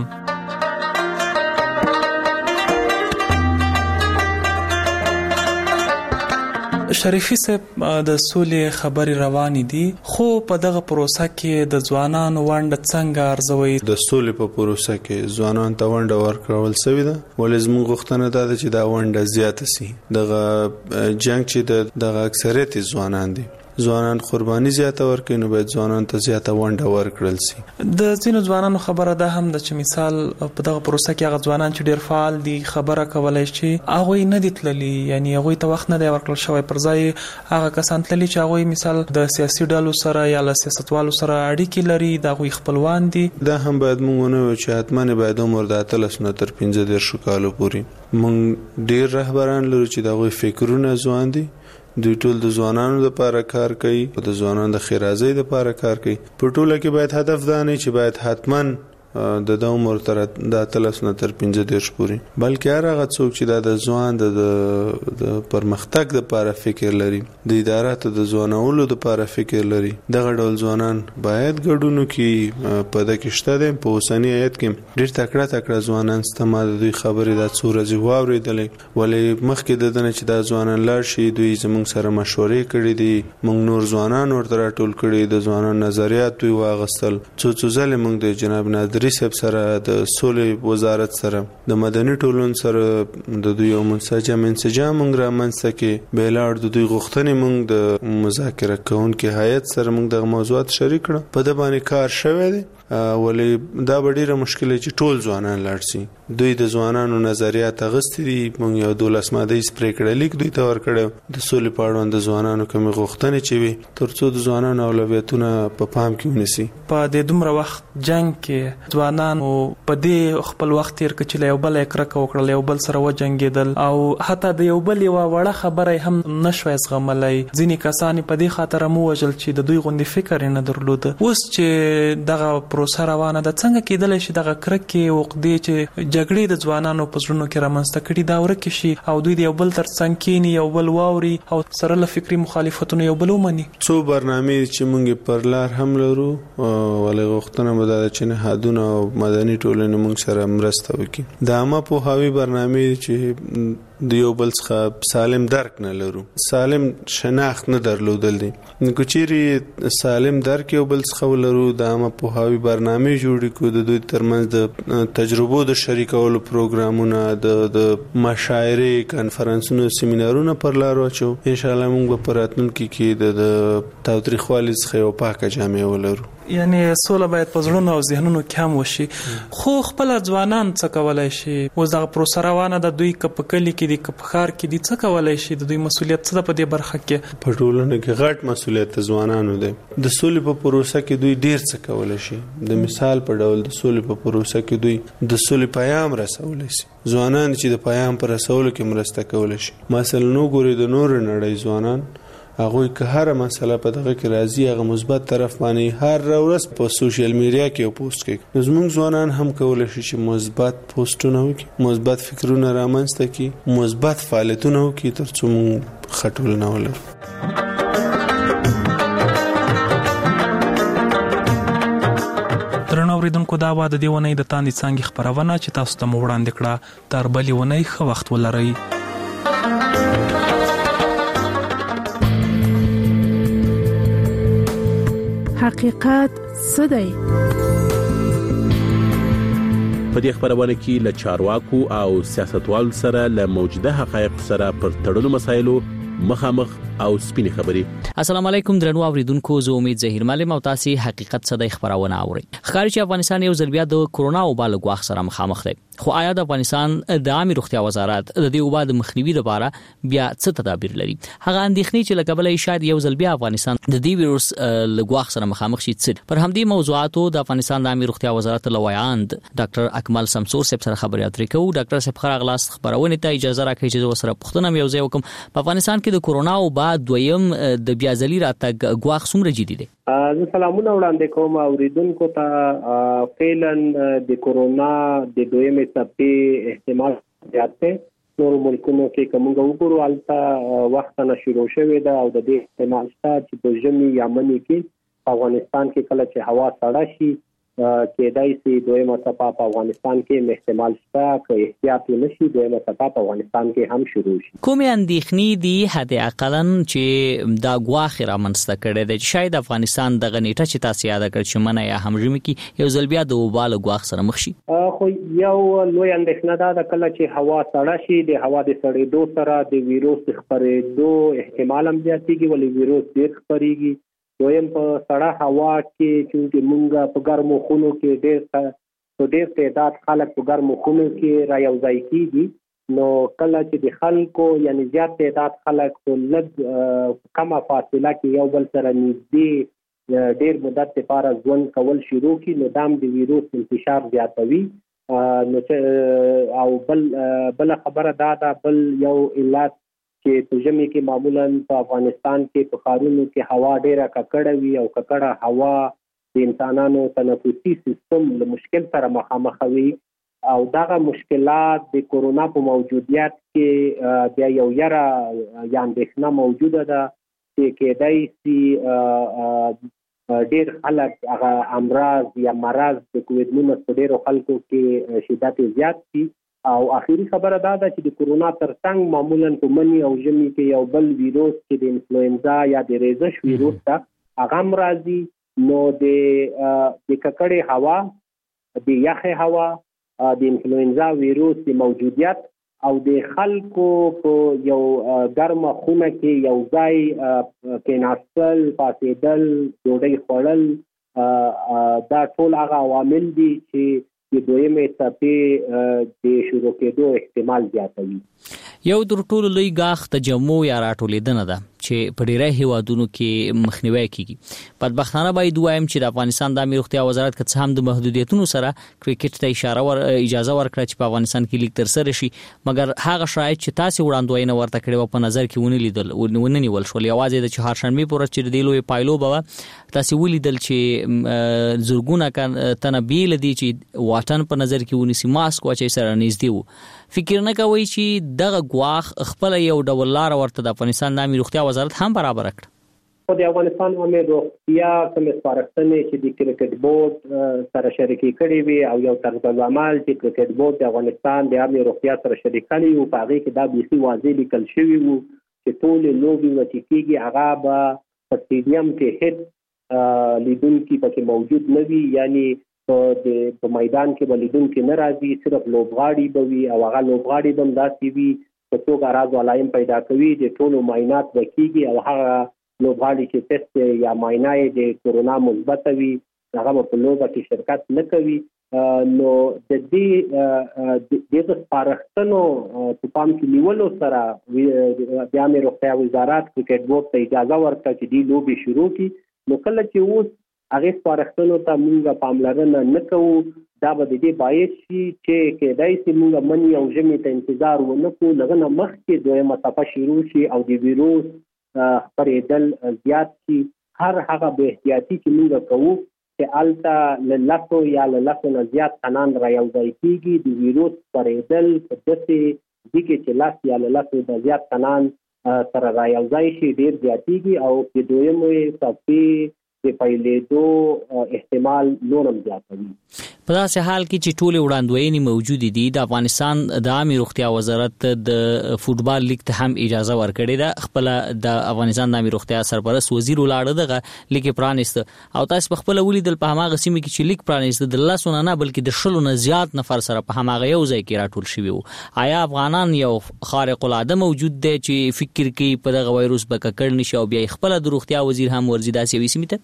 شریفي صاحب، د سولې خبري روانې دي، خو په دغه پروسه کې د ځوانانو ونډه څنګه ارزوي؟ د سولې په پروسه کې ځوانان ته ونډه ورکول شوې ده، ولې زموږ غوښتنه ده چې دا ونډه زیاته شي. دغه جنگ چې دغه اکثریت ځوانان دي، ځوانان قرباني زیاته ورکړي، نو باید ځوانان ته زیاته ونډه ورکړل شي. د ځینو ځوانانو خبره ده هم د چې مثال په دغه پروسه کې هغه ځوانان چې ډیر فعال دي خبره کولای شي، هغه نه دي تللي، یعنی هغه ته وخت نه دی ورکړل شوی، پر ځای هغه کسان تللي چې هغه مثال د سیاسي ډلو سره یا له سیاستوالو سره اړیکې لري، دا غوي خپلوان دي. دا هم باید موږ نه وایو چې حتماً باید عمر د 13 تر 15 کالو پورې. موږ ډیر رهبران لرو چې دا غوي فکرونه ځوان دي، دوی ټول د ځوانانو لپاره کار کوي، د ځوانانو د خیرازۍ لپاره کار کوي. په ټوله کې باید هدف دا نه چې باید حتماً د عمر تر د 13 تر 15 پورې، بلکې هغه څوک چې د ځوان د پرمختګ لپاره فکر لري، د ادارات د ځوانولو لپاره فکر لري، دغه ډول ځوانان باید ګډونو کې په دغه شته د په اوسنی آیت کې ډېر تکړه ځوانان ستما د دوی خبرې د څورځي واورېدلې، ولې مخکې د دنه چې د ځوانان لار شي دوی زموږ سره مشورې کړې دي، موږ نور ځوانان ورته ټول کړي، د ځوانان نظریات دوی واغستل. څو ځله موږ د جناب نادری صاحب سره د سولې وزارت سره د مدني ټولنې سره د دوی یو منسجم موږ را منځته کې بیلاړ د دوی غوښتنې موږ د مذاکره کوونکي هیئت سره موږ د موضوعات شریک کړ، په د باندې کار شوی دی. ولې دا ډیره مشکله چې ټول ځوانان لاړ شي، دوی د ځوانانو نظریات غوښتي دي. موږ یو 12 ماده پریکړه لیک دوی ته ورکړو د سولې په اړه د ځوانانو کوم غوښتنې چې وي ترڅو د ځوانانو اولویتونه په پام کې ونیسي. په دې دومره وخت جنگ کې ځوانانو په دې خپل وخت تیر کړ چې یو بل کرکه وکړل، یو بل سره وجنګیدل، او حتی د یو بل یو وړه خبره هم نشوي زغملای. ځینې کسان په دې خاطر مو وجل چې د دوی غوندي فکر نه درلود. اوس چې دغه پروسه روانه ده، څنګه کېدلی شي دغه کرکې وقدې چې جګړې د ځوانانو په زړونو کې رامنځته کړي دا ورکې شي او دوی د یو بل ترڅنګ کېني، یو بل واوري او سره له فکري مخالفتونو یو بل ومني؟ څو برنامې چې موږ پر لار هم لرو، ولې غوښتنه به دا چې نهادونه او مدني ټولنې موږ سره مرسته وکړي. د عامه پوهاوي برنامې چې د یو بل څخه سالم درک نه لرو، سالم شناخت نه درلودل دي. نو چیرې سالم درک یو بل څخه ولرو، د عامه پوهاوي برنامې جوړې کو، د دوی ترمنځ د تجربو د شریکولو پروګرامونه، د مشاعرې، کانفرنسونو، سیمینارونو پر لار واچو. ان شاء الله موږ په راتلونکي کې د تاوتریخوالي څخه یو پاکه جامع ولرو. یعنی سوله باید په زړونو او ذهنونو کې هم وشي. خو خپل ځوانان څه کولای شي؟ اوس دغه پروسه روانه ده، دوی که په کلي کې دي که په ښار کې دي، څه کولای شي؟ د دوی مسؤلیت څه ده په دې برخه کې؟ په ټولنه کې غټ مسؤلیت ځوانانو دی. د سولې په پروسه کې دوی ډیر څه کولای شي. د مثال په ډول د سولې په پروسه کې دوی د سولې پیغام رسولای شي. ځوانان چې د پیغام پر رسولو کې مرسته کولای شي. مثلا نو ګوري د نور نړۍ ځوانان هغه که هر مسله په دغه کې راځي هغه مثبت طرف باندې هر ورځ په سوشل میډیا کې پوسټ کوي. زموږ ځوانان هم کولای شي چې مثبت پوسټونه وکړي، مثبت فکرونه رامنځته کړي، مثبت فعالیتونه وکړي ترڅو موږ خټول نه ولرو. درنو اوریدونکو، دا و د دې ونې د تاندې څنګه خبرونه چې تاسو ته مو وړاندې کړه. تر بلې ونې ښه وخت ولرئ. حقیقت سدي په دې خبرونه کې له چارواکو او سیاستوالو سره له موجوده حقایق سره پر تړلو مسایلو مخامخ او سپینې خبرې. السلام علیکم درنو اوریدونکو، زه امید ظهیر معلم او تاسو حقیقت صدای خبرونه اورئ. ښکاري چې افغانستان یو ځل بیا د کورونا وبا له ګواښ سره مخامخ دی، خو آیا د افغانستان د عامه روغتیا وزارت د دې وبا د مخنیوي لپاره بیا څه تدابیر لري؟ هغه اندېښنې چې له کبله شاید یو ځل بیا افغانستان د دې ویروس له ګواښ سره مخامخ شي. پر همدې موضوعاتو د افغانستان د عامه روغتیا وزارت لویاند ډاکټر اکمل سمسور صاحب سره خبرې اترې کوو. ډاکټر صاحب خراغلاس خبرونه ته اجازه راکړئ چې زه سره پښتنه یو ځای وکم. په افغانستان کې د کورونا وبا دویم د بیا ځلې راتګ ګواښ څومره جدي دی؟ زه سلامونه وړاندې کوم اوریدونکو ته. فعلا د کورونا د دویمې څپې احتمال زیات دی. نور ملکونو کې کومه وګورو البته وخت نه شروع شوی دا او د دې احتمال شته چې د ژمي یا مني کې افغانستان کې کله چې هوا سړه شي کېدای شي دویمه څپه په افغانستان کې احتمال شته که احتیاط ونشي دویمه څپه په افغانستان کې هم شروع شي. کومې اندېښنې دي حد اقلا چې دا ګواښ رامنځته کړی دی چې شاید افغانستان دغه نیټه چې تاسو یاد کړئ چې منه یا هم ژمي کې یو ځل بیا د وبا له ګواښ سره مخ شي؟ خو یو لوی اندېښنه ده کله چې هوا سړه شي د هوا د سړېدو سره د ویروس خپرېدو احتمال هم زیاتېږي، ولې ویروس ډېر خپرېږي. دویم په سړه هوا کې چې موږ په ګرمو خونو کې ډېر تعداد خلک په ګرمو خونو کې را یو ځای کېږي، نو کله چې د خلکو یعنی زیات تعداد خلک په لږ کمه فاصله کې یو بل سره نږدې ډېر مدت لپاره ژوند کول شروع کړي نو دا د ویروس انتشار زیاتوي. نو او بل خبره دا ده، بل یو علت چې په ژمي کې معمولا په افغانستان کې په ښارونو کې هوا ډیره ککړه وي او ککړه هوا د انسانانو تنفسي سیستم له مشکل سره مخامخ وي او دغه مشکلات د کورونا په موجودیت کې بیا یو یره یا اندېښنه موجوده ده چې کېدای شي ډېر خلک هغه امراض یا مرض د کووډ-19 په ډېرو خلکو کې شدت زیات شي. او اخیری خبره دا ده چې د کورونا ترڅنګ معمولا په مني او ژمي کې یو بل ویروس چې د انفلوئنزا یا د ریزش ویروس ته هغه هم راځي، نو د ککړې هوا، د یخې هوا، د انفلوئنزا ویروس د موجودیت او د خلکو په یو ګرمه خونه کې یو ځای کېناستل، پاڅېدل، ډوډۍ خوړل، دا ټول هغه عوامل دي چې د دویمې څپې د شروع کېدو احتمال زیاتوي. یو در ټولو لوی ګواښ تجمع یا راټولېدنه ده چې په ډېری هیوادونو کې مخنیوی کیږي. بدبختانه باید وایم چې د افغانستان د عامه روغتیا وزارت که څه هم د محدودیتونو سره کرکټ ته اجازه ورکړه چې په افغانستان کې لیګ ترسره شي، مګر هغه شرایط چې تاسو وړاندوینه ورته کړې و په نظر کې ونه نیول شول. یوازې د چهارشنبه پر ورځ چې د لوی پایلو به تاسو ولیدل چې زرګونه تنه بیل دي چې واټن په نظر کې ونیسي، ماسک واچي سره نږدې وو. فکر نه کوي چې دغه ګواښ خپل یو ډول لار ورته د افغانستان د عامه روغتیا وزارت هم برابر کړ؟ د افغانستان عامه روغتیا کوم سپارښتنې چې د کرکټ بورډ سره شریکي کړې وي او یو طرز عمل چې کرکټ بورډ د افغانستان د عامه روغتیا سره شریک کړي وو، په هغه کې دا بیخي واضح لیکل شوی وو چې ټول لوبي وچېږي هغه به په سټیډیم کې هیڅ لیدونکي پکې موجود نه وي، یعنی په میدان کې ولیدونکي نه راځي، صرف لوبغاړي به وي او هغه لوبغاړي به داسې وي چې څوک راز علایم پیدا کوي، د ټولو معاینات وکړي او هغه لوبغاړي چې ټیسټ یا معاینه یې د کورونا مثبت وي هغه په لوبه کې شرکت نه کوي. نو د دې سپارښتنو په پام کې نیولو سره د عامه روغتیا وزارت کرکټ بورډ ته اجازه ورکړه چې دې لوبې شروع کړي. نو کله چې اوس هغه سپارښتنو ته موږ پاملرنه نه کوو، دا به د دې باعث شي چې کېدای شي موږ مني او ژمي ته انتظار ونه کړو، لږ نه مخکې دویمه څپه شروع شي او د ویروس خپرېدل زیات شي. هر هغه بې احتیاطي چې موږ کوو چې هلته له لسو یا له لسو نه زیات تنان را یو ځای کېږي، د ویروس خپرېدل په داسې دي کې چې لس یا له لسو نه زیات تنان سره را یو ځای شي ډېر زیاتېږي او د دویمې څپې د پیلېدو احتمال نورم زیاتوي. په داسې حال کې چې ټول وړاندوینې موجود دي د افغانستان د عامه روغتیا وزارت د فوتبال لیګ ته هم اجازه ورکړې ده. خپل د افغانستان د عامه روغتیا سرپرست وزیر ولاړ دغه لیګ پرانیست او تاسو خپل ولیدل په هغه سیمه کې چې لیګ پرانیست د لاسونه نه بلکې د شلو نه زیات نفر سره په هغه یو ځای کې راټول شوي وو. آیا افغانان یو خارق العاده موجود دی چې فکر کوي په دغه وایروس به ککړ نشي او بیا خپل د روغتیا وزیر هم ورزي داسې وي سیمه ته؟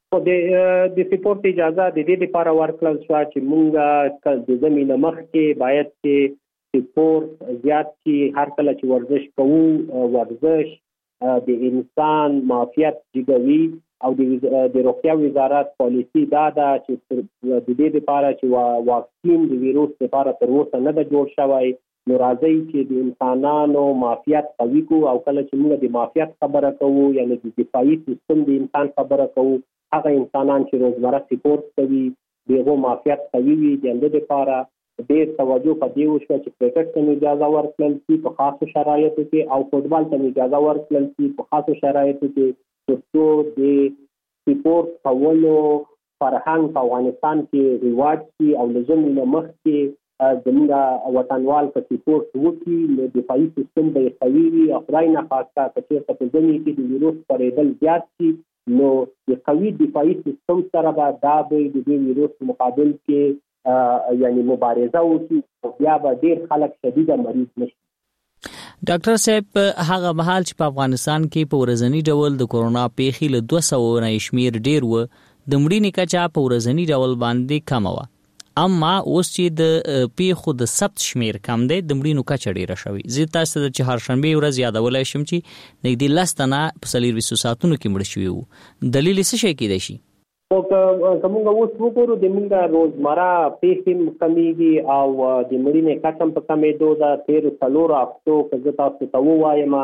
د سپورت اجازه د دې لپاره ورکړل شو چې مونږ د زمينه مخ کې باید چې سپورت زیات چې هر کله چې ورزش کوو ورزش د انسان معافیت جګوي او د روغتیا وزارت پالیسی دا ده چې د دې لپاره چې واکسین د ویروس لپاره تر اوسه نه ده جوړ شوی. نو راځي چې د انسانانو معافیت قوي کو او کله چې موږ د معافیت خبره کوو یعنی د دفاعي سیستم د انسان خبره کوو هغه انسانان چې روزمره سپورت کوي دغه معافیت قوي وي د دې لپاره ډېر توجه پدې وشو چې کرکټ ته اجازه ورکړل شي په خاصو شرایطو کې او فوتبال ته اجازه ورکړل شي په خاصو شرایطو کې ترڅو د سپورت کولو فرهنګ په افغانستان کې ریواج شي او لزم نه مخ کې زموږ وطنوال په سپورت وکړي نو دفاعي سیستم به قوي وي او خدای نه خاصه چې په ځینې کې د ویروس پرېدل زیات شي نو د قوي دفاعي سیستم سره به دا به د ویروس مقابل کې یعنی مبارزه وکړي او بیا به ډېر خلک شدیده مریض نشي. ډاکټر صاحب هغه مهال چې په افغانستان کې په ورځنی ډول د کورونا پیښې له 200 نه شمیر ډیر و د مړینې کچه په ورځنی ډول باندې کم و اما اوس چې د پیښو د ثبت شمیر کم دی د مړینو کچه ډیره شوی. زه تاسو ته چې هرشنبه ورځ یادولای شم چې نږدې 10 تنه په 24 ساعتونو کې مړ شوي وو. دلیل څه شي کېدای شي؟ کومه اوس وګورو د موږ روزمره پیښې کمیږي او د مړینې کچه په کمېدو ده. 13 هفتو که تاسو ته ووایم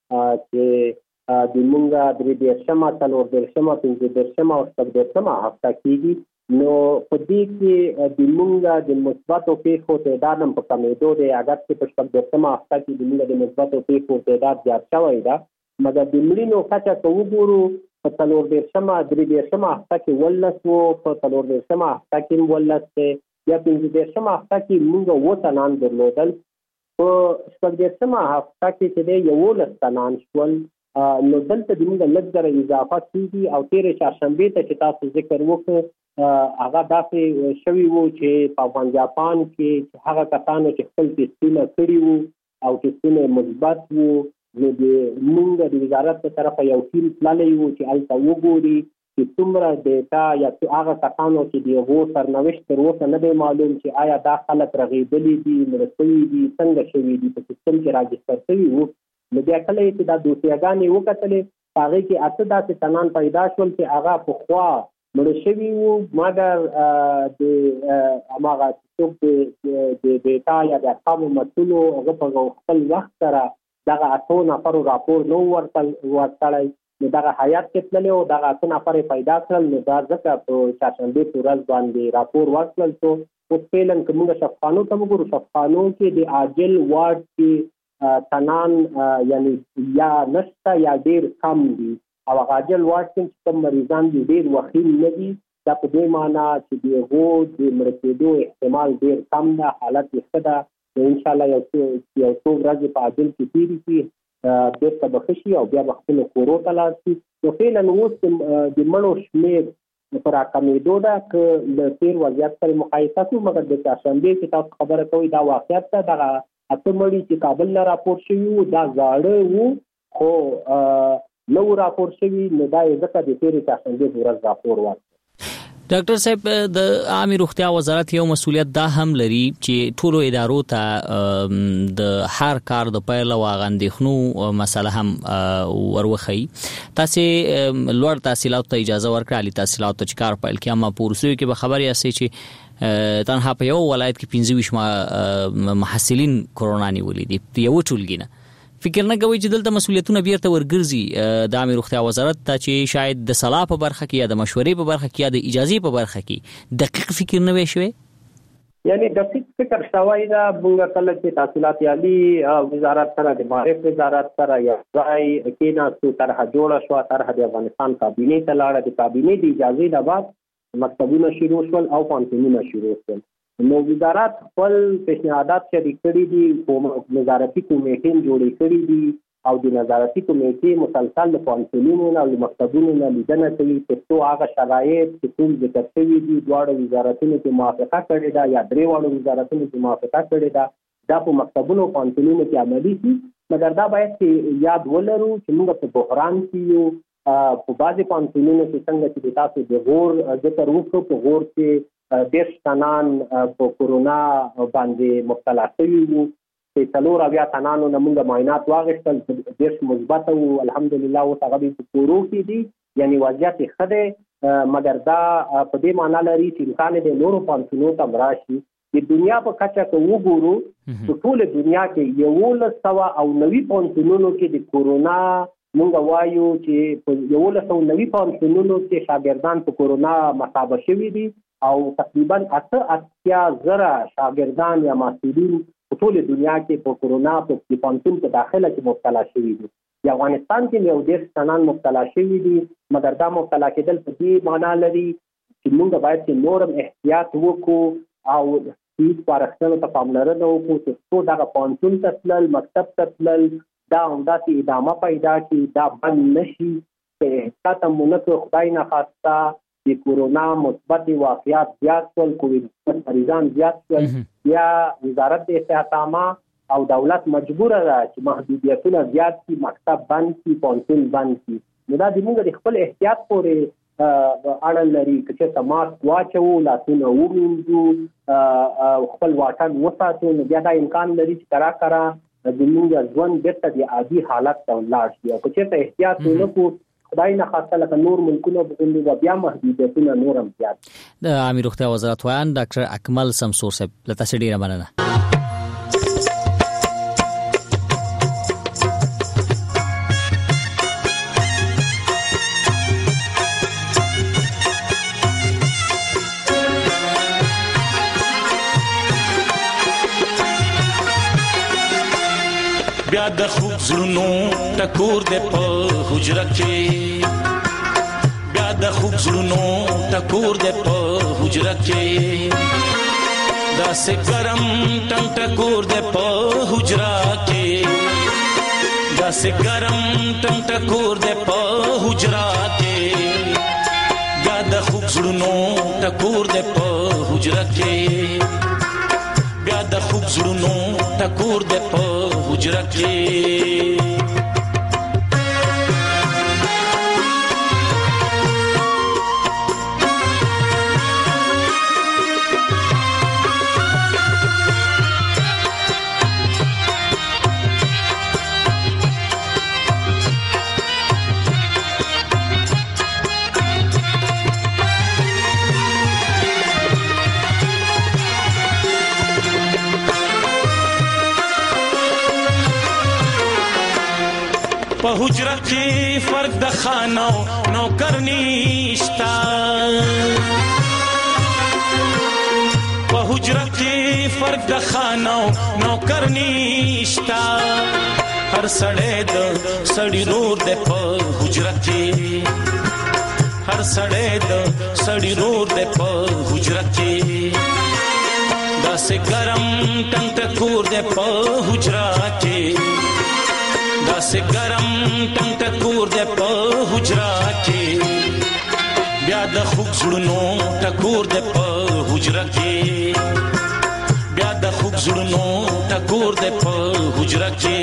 چې د موږ د 13 15 او 16 هفته کېږي نو په دې کې د موږ د مثبتو پیښو تعداد هم په کمېدو دی. اگر چې په 16 هفته کې د موږ د مثبتو پیښو تعداد زیات شوی ده مګر د مړینو کچه که وګورو په 13 هفته کې 19 وو په 13 هفته کې 19 یا 15 هفته کې موږ 9 تنان درلودل په 16 هفته کې چې دی 11 تنان شول نو دلته د موږ لږ اضافه کیږي او تیر چهارشنبه ته چې تاسو ذکر وکړو هغه داسې شوی وو چې په افغانستان کې هغه کسانو چې خپل ټیسټونه کړي وو او ټیسټونه مثبت وو نو د موږ د وزارت په طرفه یو ټیم تللی وو چې هلته وګوري چې څومره ډیټا یا هغه کسانو چې د هغو سرنوشت تر اوسه نه دی معلوم چې آیا دا خلک رغېدلي دي مړه شوي دي څنګه شوي دي په سیستم کې راجستر شوي وو. نو بیا کله چې دا دوسیاګانې وکتلې هغې کې اته داسې تنان پیدا شول چې هغه پخوا مړه شوي وو مګر د هماغه څوک د ډیټا یا د ارقامو مسؤلو هغه په خپل وخت سره دغه 8 نفرو راپور نو ورکړی نو دغه حیات کې تللی او دغه 8 نفر پیدا کړل نو دا ځکه په چهارشنبې په ورځ باندې راپور ورکړل شو. اوس فعلا که موږ شفاخانو ته وګورو شفاخانو کې د عاجل وارډ کې تنان یعنی یا نشته یا ډیر کم دي او عاجل وارډ کې کوم مریضان دي ډیر وخیم نه دي دا په دې معنی چې دغه د مړ کېدو احتمال ډیر کم ده حالت یې ښه ده ان شاء الله یو څو ورځې په عاجل کې تیری شي بیرته به شي او بیا به خپل کورو ته لاړ شي. نو فعلا اوس د مړو شمېر پر راکمېدو ده که له تیر وضعیت سره مقایسه کړو مګر د چهارشنبې چې تاسو خبره کوئ دا واقعیت ده. دغه اته مړي چې کابل نه راپور شوي وو دا زاړه وو خو نو راپور شوي نو دا یې ځکه د تیرې چهارشنبې په ورځ راپور ورکړ. ډاکټر صاحب د عامه روغتیا وزارت یو مسؤلیت دا هم لري چې ټولو ادارو ته د هر کار د پیل او غندښنو مسله هم وروخی. تاسو لوړ تحصیلات ته اجازه ورکړه علي تحصیلات ته کار پیل کړه اما پورسوي کې به خبري اسي چې تنها په یو ولایت کې 25 محصلین کرونا نیولې دي یو ټولګینه. فکر نه کوي چې دلته مسؤلیتونه بیرته ورګرځي د عامه روغتیا وزارت ته چې شاید د صلاح په برخه کې یا د مشورې په برخه کې یا د اجازه په برخه کې دقیق فکر نه وي شوی یعنی دقیق فکر شوی دا موږ کله چې تحصیلات عالی وزارت سره د معارف وزارت سره یا ځای کې ناسو طرح جوړه شو طرح د افغانستان کابینې ته لاړه د کابینې د اجازه نه بعد مکتبونه شروع شول او پوهنتونونه شروع شول. نو وزارت خپل پیشنهادات شریک کړي دي، نظارتي کمیټې جوړې کړي دي او د نظارتي کمیټې مسلسل د پوهنتونونو او مکتبونو نه لیدنه کوي ترڅو هغه شرایط چې ټول ذکر شوي دي دواړو وزارتونو کې موافقه کړې ده یا درې واړو وزارتونو کې موافقه کړې ده دا په مکتبونو او پوهنتونونو کې عملي شي. مګر دا باید یاد ولرو چې موږ په بحران کې یو. په بعضې پوهنتونونو کې څنګه چې د تاسو د غور ذکر وکړو، په غور کې 10 تنان په کورونا باندې مبتلا شوي وو، 4 تنانو نه موږ معاینات واخیستل، 10 مثبت وو. الحمدلله اوس هغه په کورو کې دي، یعنی وضعیت ښه دی. مګر دا په دې معنا لري چې امکان دی نورو پوهنتونونو ته راشي. د دنیا په کچه که وګورو په ټوله دنیا کې 1190 پوهنتونونو کې د کورونا مونږ وایو چې په 1190 پوهنتونونو کې شاګردان په کورونا مصابه شوي دي او تقریبا 80,000 شاګردان یا محصلین په ټوله دنیا کې په کورونا په پوهنتون کې داخله کې مبتلا شوي دي. د افغانستان کې یو 10 تنان مبتلا شوي دي، مګر دا مبتلا کېدل په دې معنا لري چې موږ باید نورم احتیاط وکړو او هیڅ پارښتنو ته پاملرنه وکړو چې څو دغه پوهنتون ته تلل، مکتب ته تلل دا همداسې ادامه پیدا کړي، دا بند نشي. که احتیاط هم ونه کړو خدای نخواسته د کورونا مثبت واقعات زیات شول، کووډ مریضان زیات شول، یا وزارت د صحت عامه او دولت مجبوره ده چې محدودیتونه زیات کړي، مکتب بند کړي، پوهنتون بند کړي. نو دا زموږ د خپل احتیاط پورې اړه لري. که چېرته ماسک واچوو، لاسونه ومینځو، خپل واټن وساتو، نو بیا دا امکان لري چې کرا زموږ ژوند بیرته د عادي حالت ته ولاړ شي. او که چېرته احتیاط ونه کړو خدای نخواسته لکه نور ملکونه غوندې به بیا محدودیتونه نور هم زیات. د عامه روغتیا وزارت وایان ډاکټر اکمل سمسور صاحب له تاسو ډیره مننه. بیا د خوب زړونو ټکور دې په حجره کې، بیا د خوب زړونو ټکور دې په حجره کې، داسې ګرم ټنګ ټکور دې په حجره کې، داسې ګرم ټنګ ټکور دې په حجره کې، بیا د خوب زړونو ټکور دې په حجره کې، بیا د خوب زړونو ټکور دې په حجره کې. په حجره کې فرق د خانو نوکر نشتا، په حجره کې فرق د خانو نوکر نشتا، هر سړی د سړی رور د په حجره کې، هر سړی د سړی رور د په حجره کې، داسې ګرم ټنګ ټکور د په حجره کې، داسې ګرم ټنګ ټکور دې په حجره کې، بیا د خوب زړونو ټکور دې په حجره کې، بیا د خوب زړونو ټکور دې په حجره کې.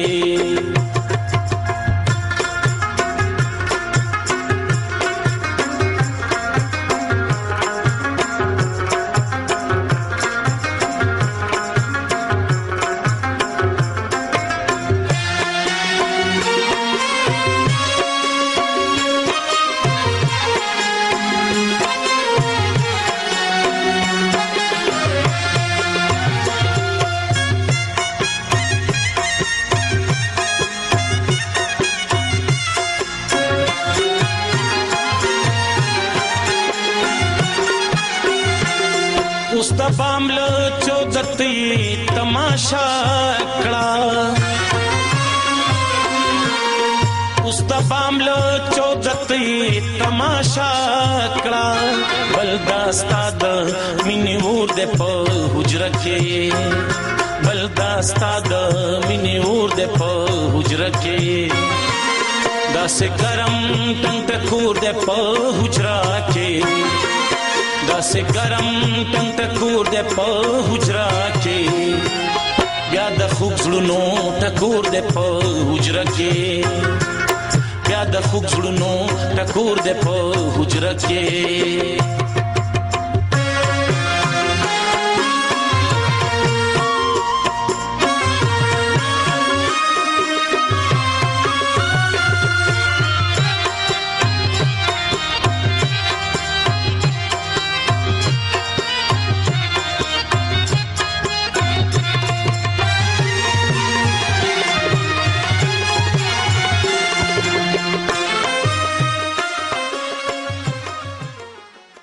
تماشا کړه اوس د بامل چودتي تماشا کړه بل داستا د مینې اور دې په حجره کې بل داستا د مینې اور دې په حجره کې داسې ګرم ټنګ ټکور دې په حجره کې داسې ګرم ټنګ ټکور دې په حجره کې بیا د خوږ زړونو ټکور دې په حجره کې بیا د خوږ زړونو ټکور دې په حجره کې